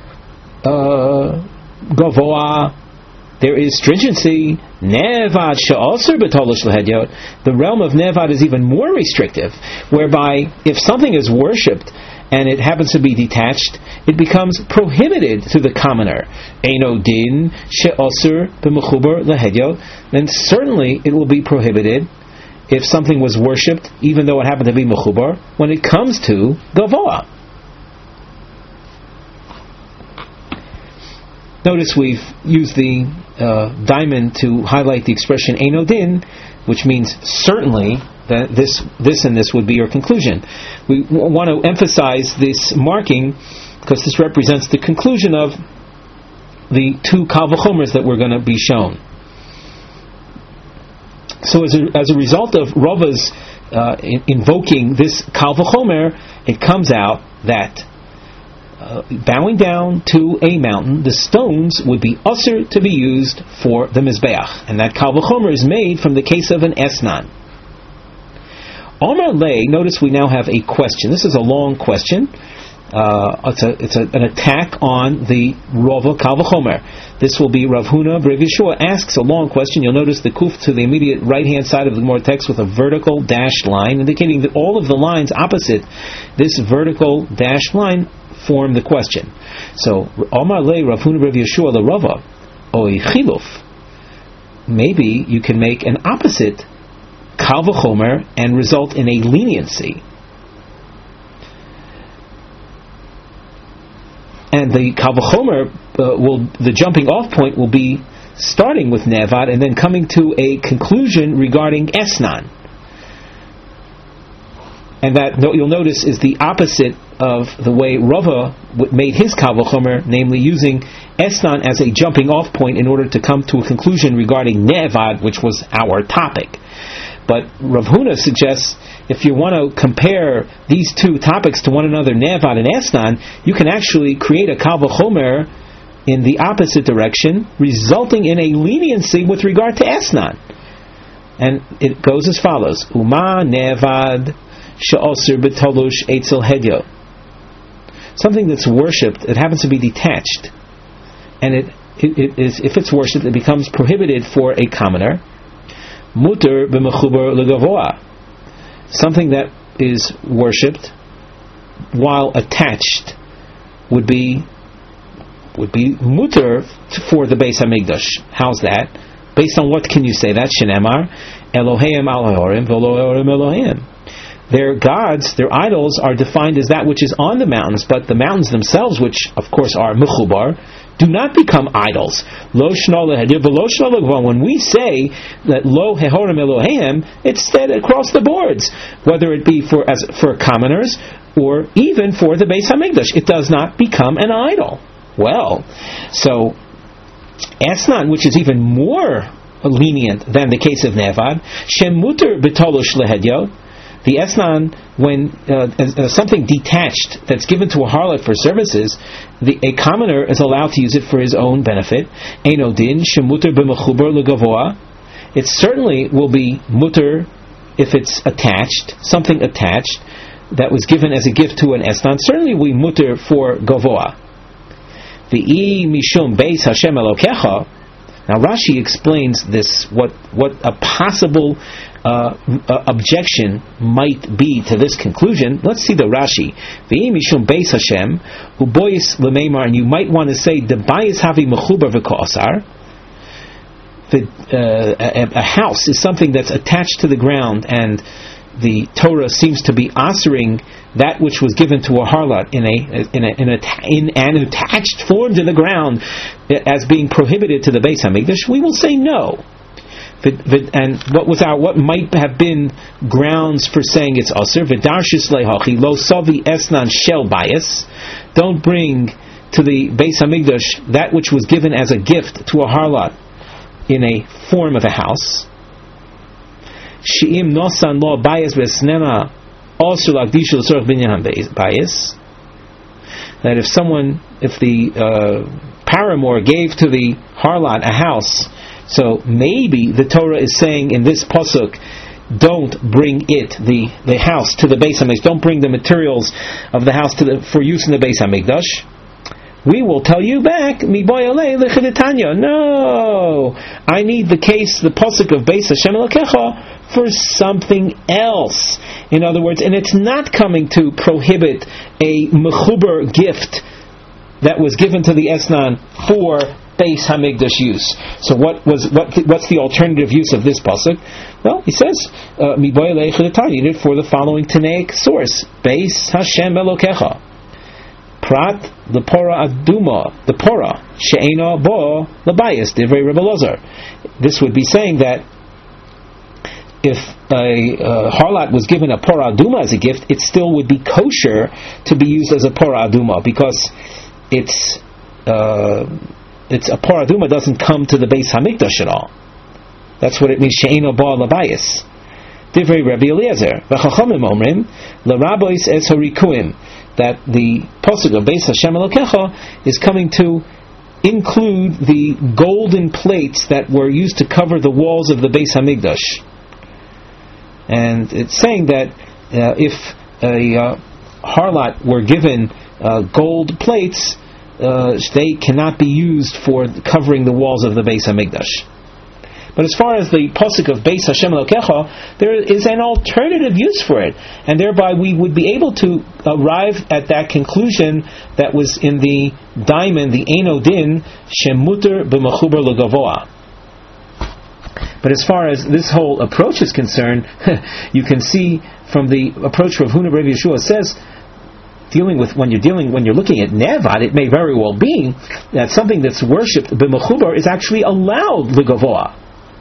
gavoa, there is stringency. Nevad she'aser b'tolush lehedyot. The realm of nevad is even more restrictive, whereby if something is worshipped and it happens to be detached, it becomes prohibited to the commoner. Eino din she'aser b'mechubar lehedyot. Then certainly it will be prohibited if something was worshipped, even though it happened to be mechubar, when it comes to gavoa. Notice we've used the diamond to highlight the expression eino din, which means certainly that this and this would be your conclusion. We want to emphasize this marking because this represents the conclusion of the two kal v'chomers that we're going to be shown. So as a result of Rava's invoking this kal v'chomer, it comes out that bowing down to a mountain, the stones would be usher to be used for the mizbeach, and that kal v'chomer is made from the case of an esnan. Omar lei. Notice we now have a question. This is a long question. It's an attack on the Rava kal v'chomer. This will be Rav Huna Rav Yeshua asks a long question. You'll notice the kuf to the immediate right hand side of the Gemara text with a vertical dashed line, indicating that all of the lines opposite this vertical dashed line form the question. So, Omar lei Rav Huna Rav Yeshua the Rava, oy chiluf. Maybe you can make an opposite kal v'chomer and result in a leniency. And the kal v'chomer the jumping off point will be starting with nevad and then coming to a conclusion regarding esnan. And that you'll notice is the opposite of the way Rava made his kal v'chomer, namely using esnan as a jumping off point in order to come to a conclusion regarding nevad, which was our topic. But Rav Huna suggests if you want to compare these two topics to one another, nevad and esnan, you can actually create a kal v'chomer in the opposite direction, resulting in a leniency with regard to esnan. And it goes as follows: Uma nevad she'osir b'tolush eitzel hedyo. Something that's worshipped, it happens to be detached, and it is, if it's worshipped, it becomes prohibited for a commoner. Muter b'mechubar legavoa. Something that is worshipped while attached would be muter for the Beis Hamikdash. How's that? Based on what can you say that? Shenemar Eloheim al haorim v'lo haorim Eloheim. Their gods, their idols, are defined as that which is on the mountains, but the mountains themselves, which of course are mechubar, do not become idols. Lo shno lehedir v'lo shno legavon. When we say that lo hehorim Eloheim, it's said across the boards, whether it be for commoners or even for the Beis Hamikdash. It does not become an idol. Well, so esnan, which is even more lenient than the case of nevad, shem muter b'tolush lehedyo. The esnan, when something detached that's given to a harlot for services, a commoner is allowed to use it for his own benefit. Eino din shemuter b'mechubar legavoa. It certainly will be muter if it's attached, something attached that was given as a gift to an esnan. Certainly we muter for gavoa. V'i mishum beis Hashem Elokecha. Now Rashi explains this, what a possible objection might be to this conclusion. Let's see the Rashi. V'i mishum beis Hashem ubois lemeimar, and you might want to say the bayis havi mechubar v'ko'asar. A house is something that's attached to the ground, and the Torah seems to be answering that which was given to a harlot in an attached form to the ground as being prohibited to the Beis Hamikdash. We will say no. And what might have been grounds for saying it's asur? V'darshis lehachi lo savi esnan shel bayis. Don't bring to the Beis Hamikdash that which was given as a gift to a harlot in a form of a house. She'im nosan lo bayis v'esnena also lakdishu l'sorach binyan bayis. That if the paramour gave to the harlot a house, so maybe the Torah is saying in this pasuk, don't bring the house to the Beis Hamikdash. Don't bring the materials of the house for use in the Beis Hamikdash. We will tell you back, no, I need the pasuk of Beis Hashem Elokecha for something else. In other words, and it's not coming to prohibit a mechubar gift that was given to the esnan for Beis Hamikdash use. So what's the alternative use of this pasuk? Well, he says Miboy Leich L'Tayid for the following Tanaic source: Beis Hashem Elokecha. Prat Lepora Aduma, the Pora She'ena Bo Labayis Divrei Rebbe Elazar. This would be saying that if a harlot was given a Pora Aduma as a gift, it still would be kosher to be used as a Pora Aduma, because it's a Pora Aduma doesn't come to the Beis Hamikdash at all. That's what it means. She'ena Bo Labayis Divrei Rebbe Eliezer. V'chachamim omrim l'rabois es harikuim, that the pasuk of Beis Hashem Elokecha is coming to include the golden plates that were used to cover the walls of the Beis Hamikdash. And it's saying that if a harlot were given gold plates, they cannot be used for covering the walls of the Beis Hamikdash. But as far as the pasuk of Beis Hashem Elokecha, there is an alternative use for it, and thereby we would be able to arrive at that conclusion that was in the diamond, the Eino Din, Shemuter b'mechuber legavoa. But as far as this whole approach is concerned, you can see from the approach Rav Huna Bar Yeshua says, when you're looking at Nevad, it may very well be that something that's worshipped b'mechuber is actually allowed legavoa.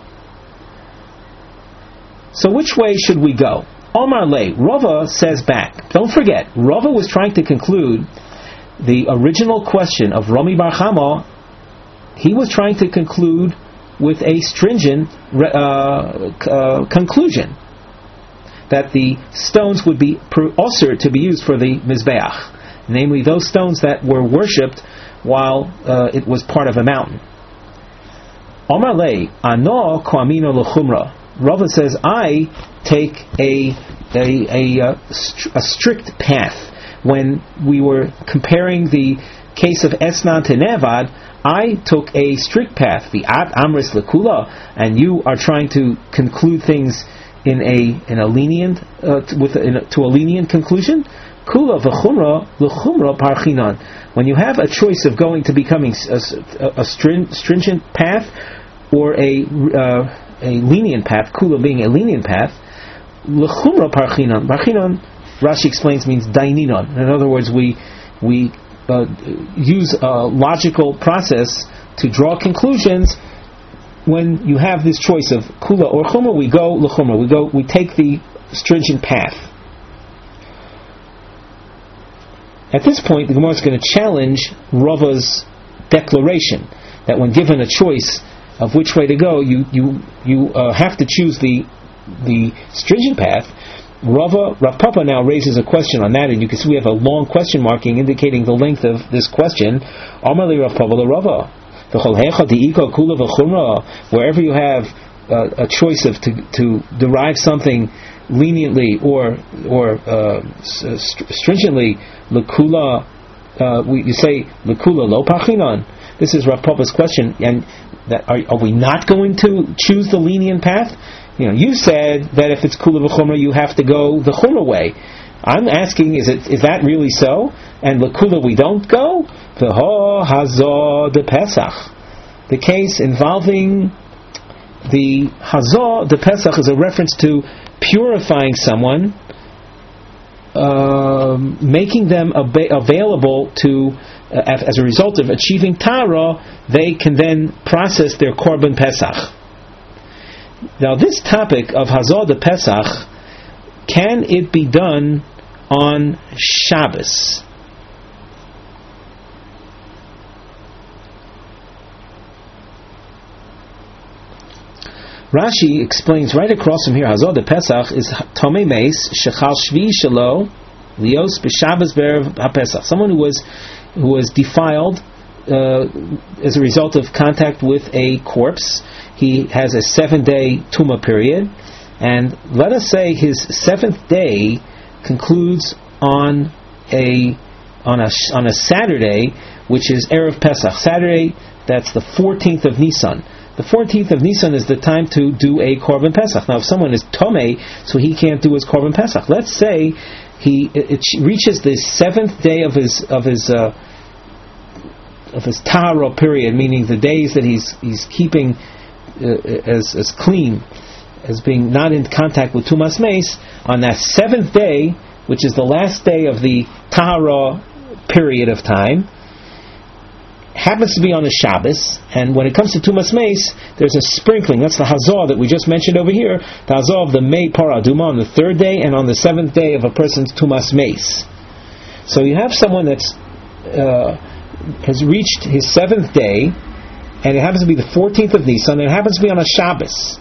So which way should we go? Omar Lei, Rava says back. Don't forget, Rava was trying to conclude the original question of Rami Bar Chama. He was trying to conclude with a stringent conclusion that the stones would be osur to be used for the Mizbeach, namely those stones that were worshipped while it was part of a mountain. Omar Lei, Ano Koamino L'Chumra. Rava says, I take a strict path. When we were comparing the case of Esnan to Nevad, I took a strict path, the At Amris Lekula, and you are trying to conclude things in a lenient to a lenient conclusion. Kula v'chumra l'chumra parchinan. When you have a choice of going to becoming a stringent path or a lenient path, kula being a lenient path, l'chumra parchinan. Parchinan, Rashi explains, means daininon. In other words, we use a logical process to draw conclusions. When you have this choice of kula or chumra, we go l'chumra. We take the stringent path. At this point, the Gemara is going to challenge Rava's declaration that when given a choice of which way to go, you have to choose the stringent path. Rav Papa now raises a question on that, and you can see we have a long question marking indicating the length of this question. Amali Rav Papa the Rava, wherever you have a choice of to derive something leniently or stringently, lekula, you say lekula lo pachinan. This is Rav Papa's question, and that are we not going to choose the lenient path? You said that if it's kula v'chumra, you have to go the chumra way. I'm asking, is that really so? And lekula we don't go? V'ho hazah de Pesach. The case involving the hazah de Pesach is a reference to purifying someone, making them available to, as a result of achieving Tara, they can then process their Korban Pesach. Now, this topic of Hazah de Pesach, can it be done on Shabbos? Rashi explains right across from here, Hazah de Pesach is Tomei Meis Shechal Shvi Shelo Lios B'Shabbos Be'erev HaPesach. Someone who was defiled as a result of contact with a corpse. He has a 7-day Tumah period, and let us say his 7th day concludes on a Saturday, which is Erev Pesach. Saturday, that's the 14th of Nisan. The 14th of Nisan is the time to do a Korban Pesach. Now, if someone is Tomei, so he can't do his Korban Pesach. Let's say it reaches the 7th day of his tahara period, meaning the days that he's keeping as clean, as being not in contact with tumas meis, on that seventh day, which is the last day of the tahara period of time, happens to be on a Shabbos, and when it comes to tumas meis, there's a sprinkling. That's the hazah that we just mentioned over here, the hazah of the mei paraduma on the third day and on the seventh day of a person's tumas meis. So you have someone that's has reached his seventh day, and it happens to be the 14th of Nisan, and it happens to be on a Shabbos.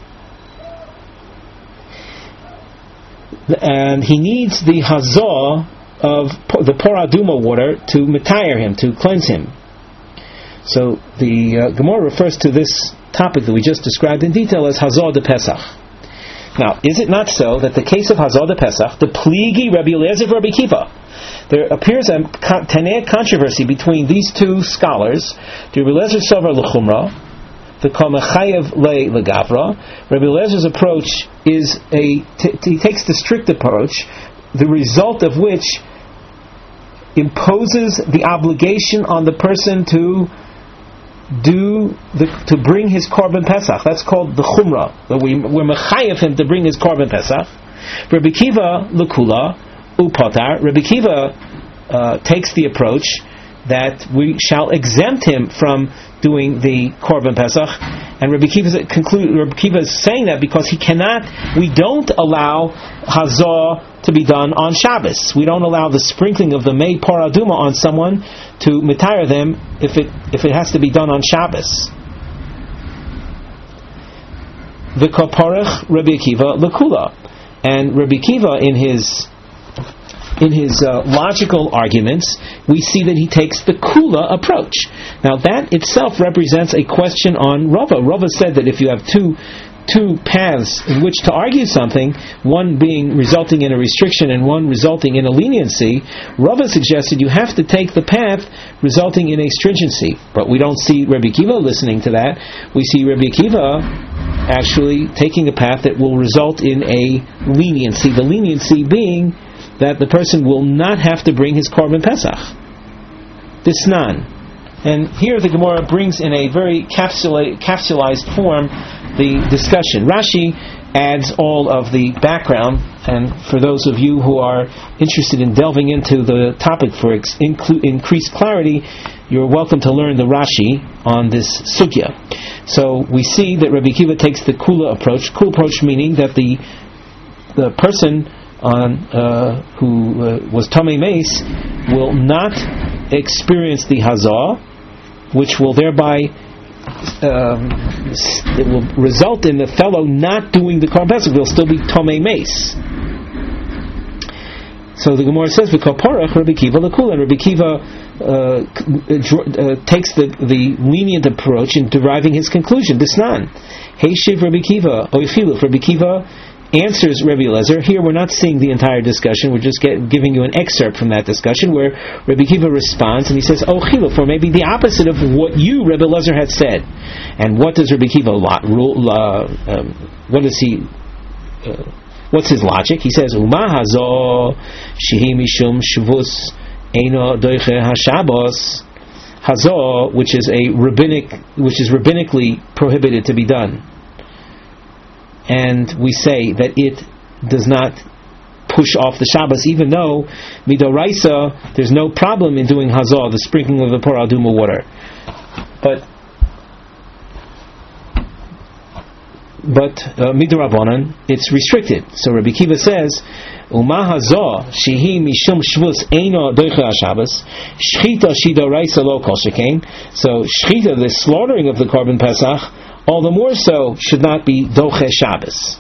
And he needs the hazah of the paraduma water to mitayar him, to cleanse him. So the Gemara refers to this topic that we just described in detail as hazah de Pesach. Now, is it not so that the case of hazah de Pesach, the pligi Rabbi Eliezer and Rabbi Kiva, there appears a Tanaic controversy between these two scholars, the Rabbi Eliezer Sovar l'chumra, the Kamachayev le legavra. Rabbi Eliezer's approach is he takes the strict approach, the result of which imposes the obligation on the person to bring his korban pesach. That's called the chumrah. We're mechayev him to bring his korban pesach. Rabbi Kiva lekula upatar. Rabbi Kiva takes the approach that we shall exempt him from doing the korban pesach, and Rabbi Kiva is saying that because we don't allow hazah to be done on Shabbos. We don't allow the sprinkling of the mei paraduma on someone to mitayar them if it has to be done on Shabbos. V'kaparech Rabbi Akiva lekula, and Rabbi Akiva in his logical arguments, we see that he takes the kula approach. Now that itself represents a question on Rava. Rava said that if you have two paths in which to argue something, one being resulting in a restriction and one resulting in a leniency, Rava suggested you have to take the path resulting in a stringency. But we don't see Rabbi Akiva listening to that. We see Rabbi Akiva actually taking a path that will result in a leniency. The leniency being that the person will not have to bring his korban pesach. Disnan. And here the Gemara brings in a very capsulized form the discussion. Rashi adds all of the background, and for those of you who are interested in delving into the topic for increased clarity, you're welcome to learn the Rashi on this sugya. So we see that Rabbi Akiva takes the kula approach. Kula approach meaning that the person who was Tamei Meis will not experience the hazah, which will thereby it will result in the fellow not doing the korban pesach. Will still be Tamei Meis. So the Gemara says, "V'kaparach Rabbi Akiva lekula." Rabbi Akiva takes the lenient approach in deriving his conclusion. Disnan, Heishiv Rabbi Akiva oichiluf. Rabbi Akiva answers Rabbi Eliezer. Here we're not seeing the entire discussion, we're just giving you an excerpt from that discussion where Rabbi Akiva responds and he says, "Oh chiluf," or maybe the opposite of what you, Rabbi Eliezer, had said. And what does Rabbi Akiva what's his logic? He says, "Uma hazo shehi mishum shvus eino doiche hashabos." Hazo, which is rabbinically prohibited to be done. And we say that it does not push off the Shabbos, even though midoraisa there's no problem in doing hazah, the sprinkling of the paraduma water. But midorabanan it's restricted. So Rabbi Akiva says, "Uma hazah shehi mishum shvus eino doicha haShabbos shchita shidoraisa lo kol shekain." So shchita, the slaughtering of the korban pesach, all the more so should not be doche Shabbos.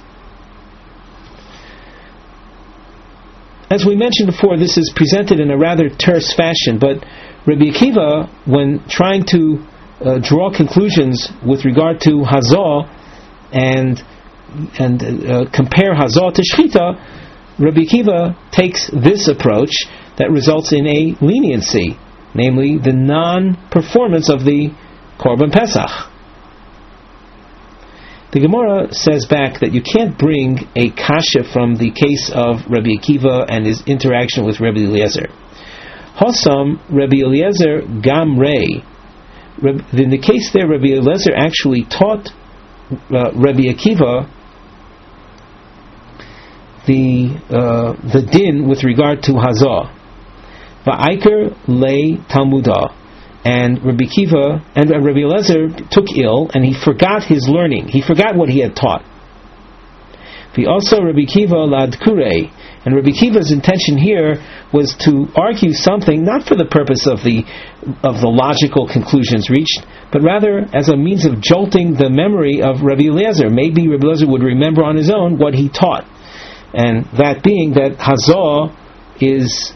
As we mentioned before, this is presented in a rather terse fashion, but Rabbi Akiva, when trying to draw conclusions with regard to hazah and compare hazah to shchita, Rabbi Akiva takes this approach that results in a leniency, namely the non-performance of the korban pesach. The Gemara says back that you can't bring a kasha from the case of Rabbi Akiva and his interaction with Rabbi Eliezer. Hossam Rabbi Eliezer Gamrei in the case there, Rabbi Eliezer actually taught Rabbi Akiva the din with regard to Hazah. Va'aiker lei Talmudah. And Rabbi Akiva and Rabbi Eliezer took ill, and he forgot his learning. He forgot what he had taught. Also Rabbi Akiva ladkurei, and Rabbi Akiva's intention here was to argue something not for the purpose of the logical conclusions reached, but rather as a means of jolting the memory of Rabbi Eliezer. Maybe Rabbi Eliezer would remember on his own what he taught, and that being that Hazah is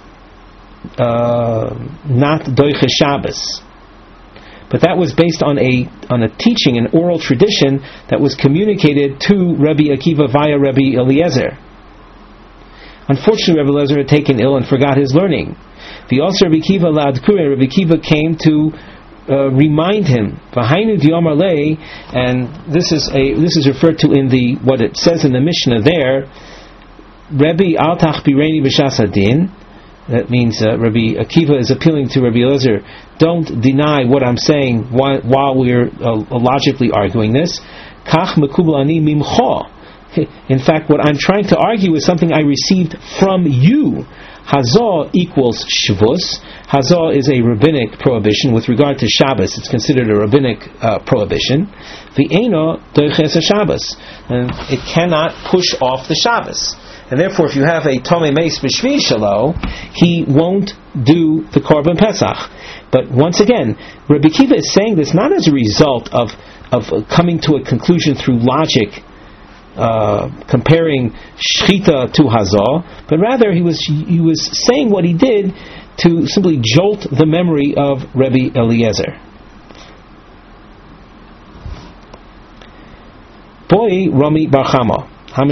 not Doiche Shabbos. But that was based on a teaching, an oral tradition that was communicated to Rabbi Akiva via Rabbi Eliezer. Unfortunately, Rabbi Eliezer had taken ill and forgot his learning. The also Rabbi Akiva ladkure, Rabbi Akiva came to remind him. V'hainu diomar lei, and this is referred to in what it says in the Mishnah there. Rabbi al tachbireni b'shas hadin. That means Rabbi Akiva is appealing to Rabbi Eliezer. Don't deny what I'm saying while we're logically arguing this. Kach mekubel ani mimcha. In fact, what I'm trying to argue is something I received from you. Hazah equals Shavuos. Hazah is a rabbinic prohibition with regard to Shabbos. It's considered a rabbinic prohibition. V'eino doiches Shabbos, and it cannot push off the Shabbos. And therefore, if you have a Tomei Meis B'Shvi Shalo, he won't do the Korban Pesach. But once again, Rabbi Akiva is saying this not as a result of coming to a conclusion through logic, comparing Shchita to Hazah, but rather he was saying what he did to simply jolt the memory of Rabbi Eliezer. Boi Rami Bar Chama.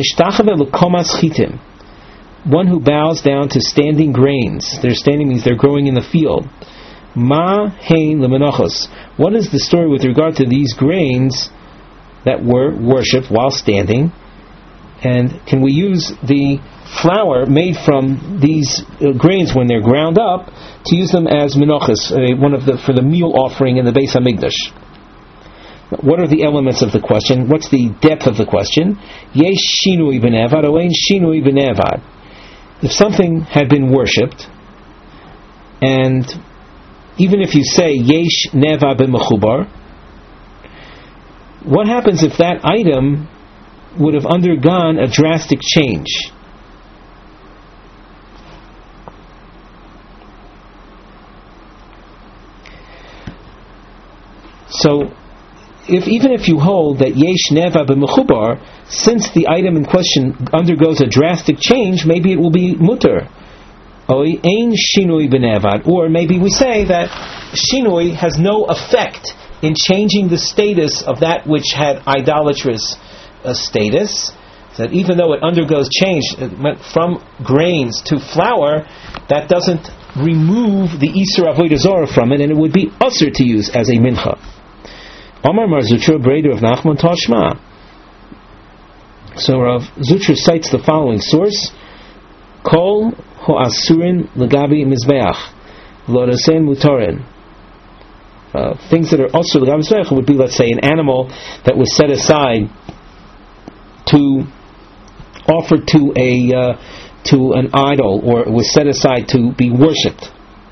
One who bows down to standing grains. They're standing means they're growing in the field. Ma hein lemenachos. What is the story with regard to these grains that were worshipped while standing? And can we use the flour made from these grains when they're ground up to use them as menachos, for the meal offering in the Beis Hamikdash? What are the elements of the question? What's the depth of the question? Yesh shinui b'nevad, o ein shinui b'nevad. If something had been worshipped, and even if you say yesh neva b'mechubar, what happens if that item would have undergone a drastic change? So, even if you hold that yesh neva b'mechubar, since the item in question undergoes a drastic change, maybe it will be mutter. Or ein shinui b'nevad, or maybe we say that shinui has no effect in changing the status of that which had idolatrous status. That even though it undergoes change from grains to flour, that doesn't remove the Isur Avodah Zarah from it, and it would be usher to use as a mincha. Omar Mar Zutra, Breder of Nachman, Tashma. So Rav Zutra cites the following source: Kol ho'asurin legabi mizbeach, v'lodasein mutarin. Things that are also legabi mizbeach would be, let's say, an animal that was set aside to offer to an idol, or was set aside to be worshipped.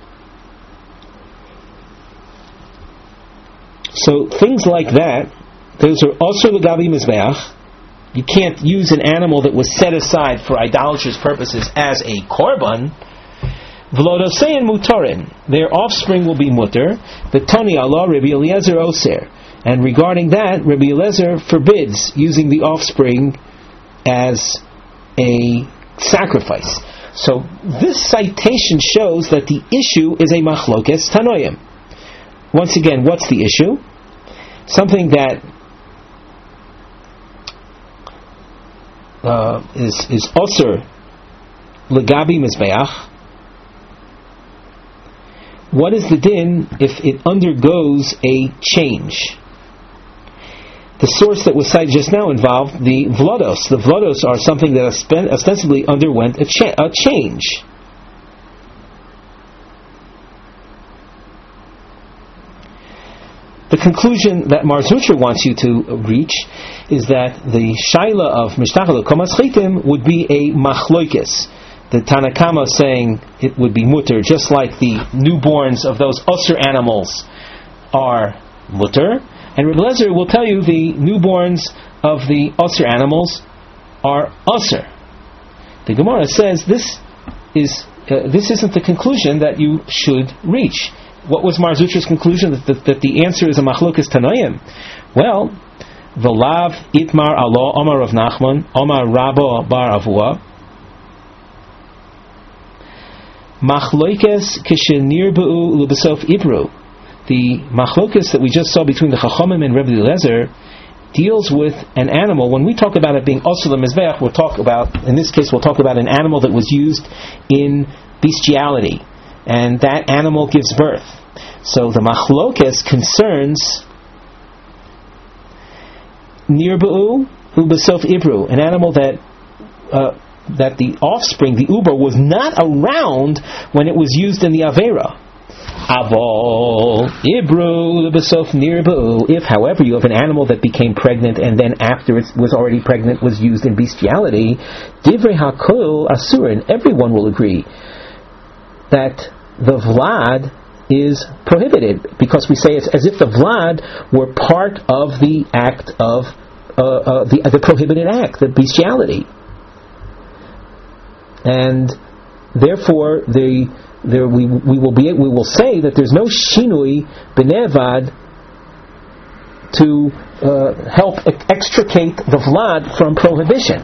So things like that, those are also legabi mizbeach. You can't use an animal that was set aside for idolatrous purposes as a korban. V'lodosein mutarin, their offspring will be mutter. The Tani Allah Rabbi Eliezer oser, and regarding that, Rabbi Eliezer forbids using the offspring as a sacrifice. So this citation shows that the issue is a machlokes tanoim. Once again, what's the issue? Something that is osir legabi mizbeach. What is the din if it undergoes a change? The source that was cited just now involved the vlodos. The vlodos are something that ostensibly underwent a change. the conclusion that Mar Zutra wants you to reach is that the shaila of Mishtachel Komas Chitim would be a machloikis. The Tanakama saying it would be mutter, just like the newborns of those usher animals are mutter, and Rebbe Lezer will tell you the newborns of the usher animals are usher. The Gemara says this isn't the conclusion that you should reach. What was Mar Zutra's conclusion? That the answer is a machlokas tanoim. Well, v'lav itmar alo Omar Rav Nachman Omar Rabba bar Avua Machlokes kishenirbu u'lebesof ibru. The machlokes that we just saw between the Chachamim and Rebbe Lezer deals with an animal. When we talk about it being osur lemizbeach, we'll talk about an animal that was used in bestiality, and that animal gives birth. So the machlokes concerns nirbu u'lebesof ibru, an animal that the offspring, the uber, was not around when it was used in the Avera. Avol ibru lebesof nirbu. If, however, you have an animal that became pregnant and then after it was already pregnant was used in bestiality, divrei hakol asurin, everyone will agree that the vlad is prohibited, because we say it's as if the vlad were part of the act of the prohibited act, the bestiality. And therefore, we will say that there's no shinui b'nevad to help extricate the vlad from prohibition.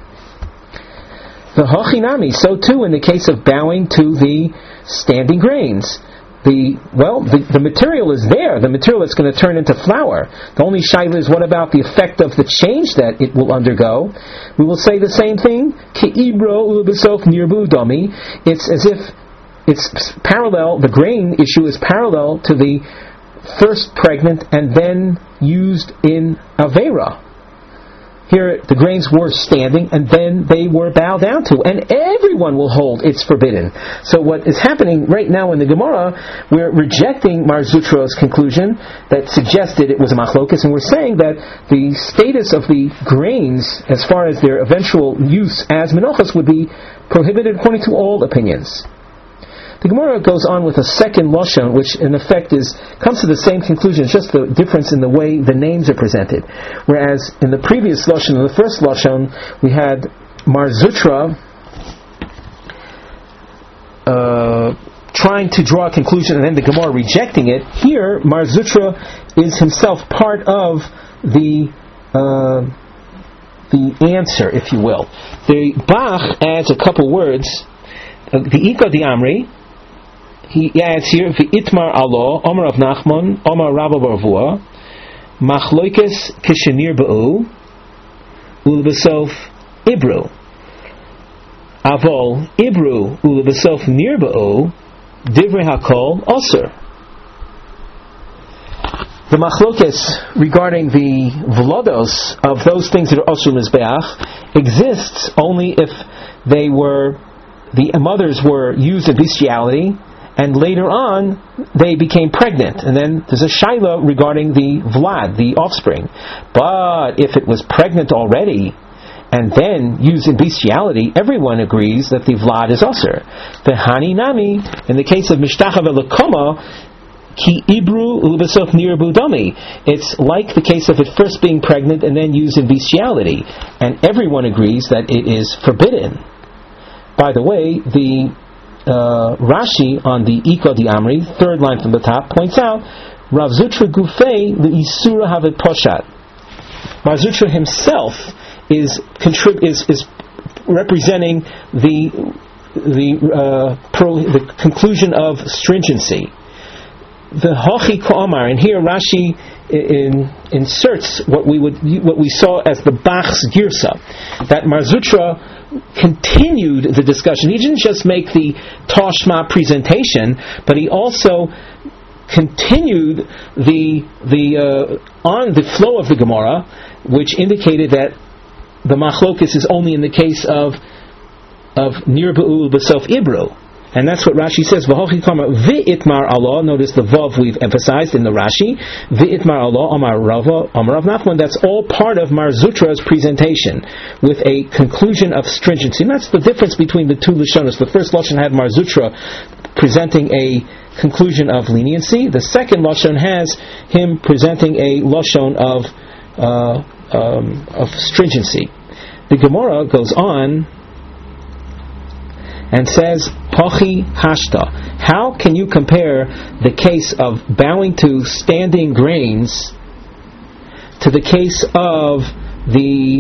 The hachinami, so too in the case of bowing to the standing grains. The material is there, the material that's going to turn into flour. The only shaila is what about the effect of the change that it will undergo. We will say the same thing. Ki'ibro u'lebesof nirbu dami. It's as if it's parallel, the grain issue is parallel to the first pregnant and then used in Avera. Here the grains were standing and then they were bowed down to, and everyone will hold it's forbidden. So what is happening right now in the Gemara, we're rejecting Mar Zutra's conclusion that suggested it was a machlokas, and we're saying that the status of the grains as far as their eventual use as menachos would be prohibited according to all opinions. The Gemara goes on with a second lashon, which in effect comes to the same conclusion, just the difference in the way the names are presented. Whereas in the previous lashon, in the first lashon, we had Mar Zutra trying to draw a conclusion and then the Gemara rejecting it. Here, Mar Zutra is himself part of the answer, if you will. The Bach adds a couple words. The Ika di Amri, he adds here, V'itmar alo, Omar Rav Nachman, Omar Rabba bar Avua, Machlokes kishenir ba'u, Ulebesof ibru. Avol ibru ulebesof nir ba'u, divrei hakol osur. The machlokes regarding the vlodos of those things that are osur mizbeach exists only if the mothers were used in bestiality, and later on they became pregnant, and then there's a shaila regarding the vlad, the offspring. But if it was pregnant already and then used in bestiality, everyone agrees that the vlad is osur. The hani nami, in the case of mishtacha velakoma, ki ibru ulebesof nirbu dami, it's like the case of it first being pregnant and then used in bestiality, and everyone agrees that it is forbidden. By the way, the Rashi on the Ika di Amri, third line from the top, points out Rav Zutra Gufei le'isura havet poshat. Rav Zutra himself is representing the conclusion of stringency. The Hachi Ka'amar, and here Rashi inserts what we saw as the Bach's Girsa, that Mar Zutra continued the discussion. He didn't just make the Tashma presentation, but he also continued on the flow of the Gemara, which indicated that the machlokes is only in the case of Nir Ba'ul B'sof Ibru. And that's what Rashi says. V'itmar Allah. Notice the vav we've emphasized in the Rashi. V'itmar Allah Amar Rav Nachman. That's all part of Mar Zutra's presentation, with a conclusion of stringency. And that's the difference between the two Lashonos. The first Lashon had Mar Zutra presenting a conclusion of leniency. The second Lashon has him presenting a Lashon of stringency. The Gemara goes on and says, Pachi Hashta. How can you compare the case of bowing to standing grains to the case of the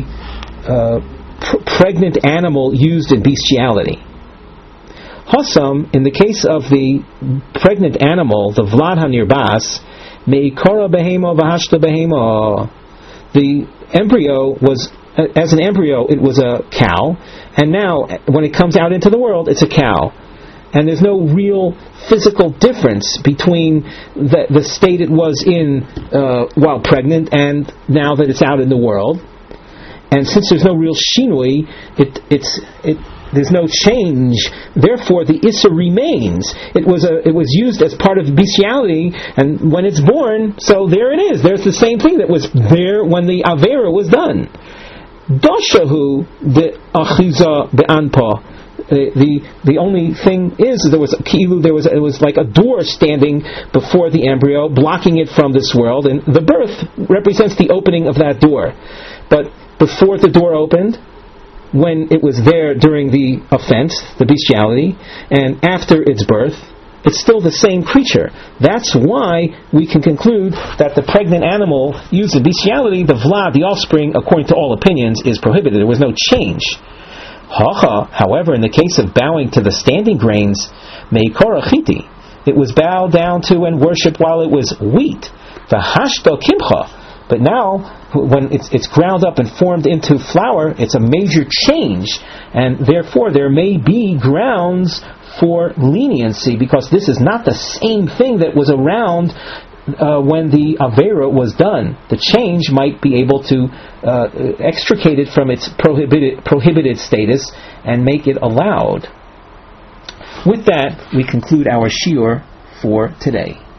pregnant animal used in bestiality? Hassam, in the case of the pregnant animal, the Vlad HaNirbas, Meikora Behema Vahashta Behema. The embryo was, as an embryo, it was a cow, and now, when it comes out into the world, it's a cow. And there's no real physical difference between the state it was in while pregnant and now that it's out in the world. And since there's no real shinui, there's no change. Therefore, the issa remains. It was used as part of bestiality, and when it's born, so there it is. There's the same thing that was there when the avera was done. Dashahu the achiza be'anpa. The only thing is it was like a door standing before the embryo, blocking it from this world, and the birth represents the opening of that door. But before the door opened, when it was there during the offense, the bestiality, and after its birth, it's still the same creature. That's why we can conclude that the pregnant animal used in bestiality, the vlad, the offspring, according to all opinions, is prohibited. There was no change. However, in the case of bowing to the standing grains, meikora chiti, it was bowed down to and worshipped while it was wheat. V'hashto kimcha. But now, when it's ground up and formed into flour, it's a major change, and therefore there may be grounds for leniency, because this is not the same thing that was around when the Avera was done. The change might be able to extricate it from its prohibited status and make it allowed. With that, we conclude our shiur for today.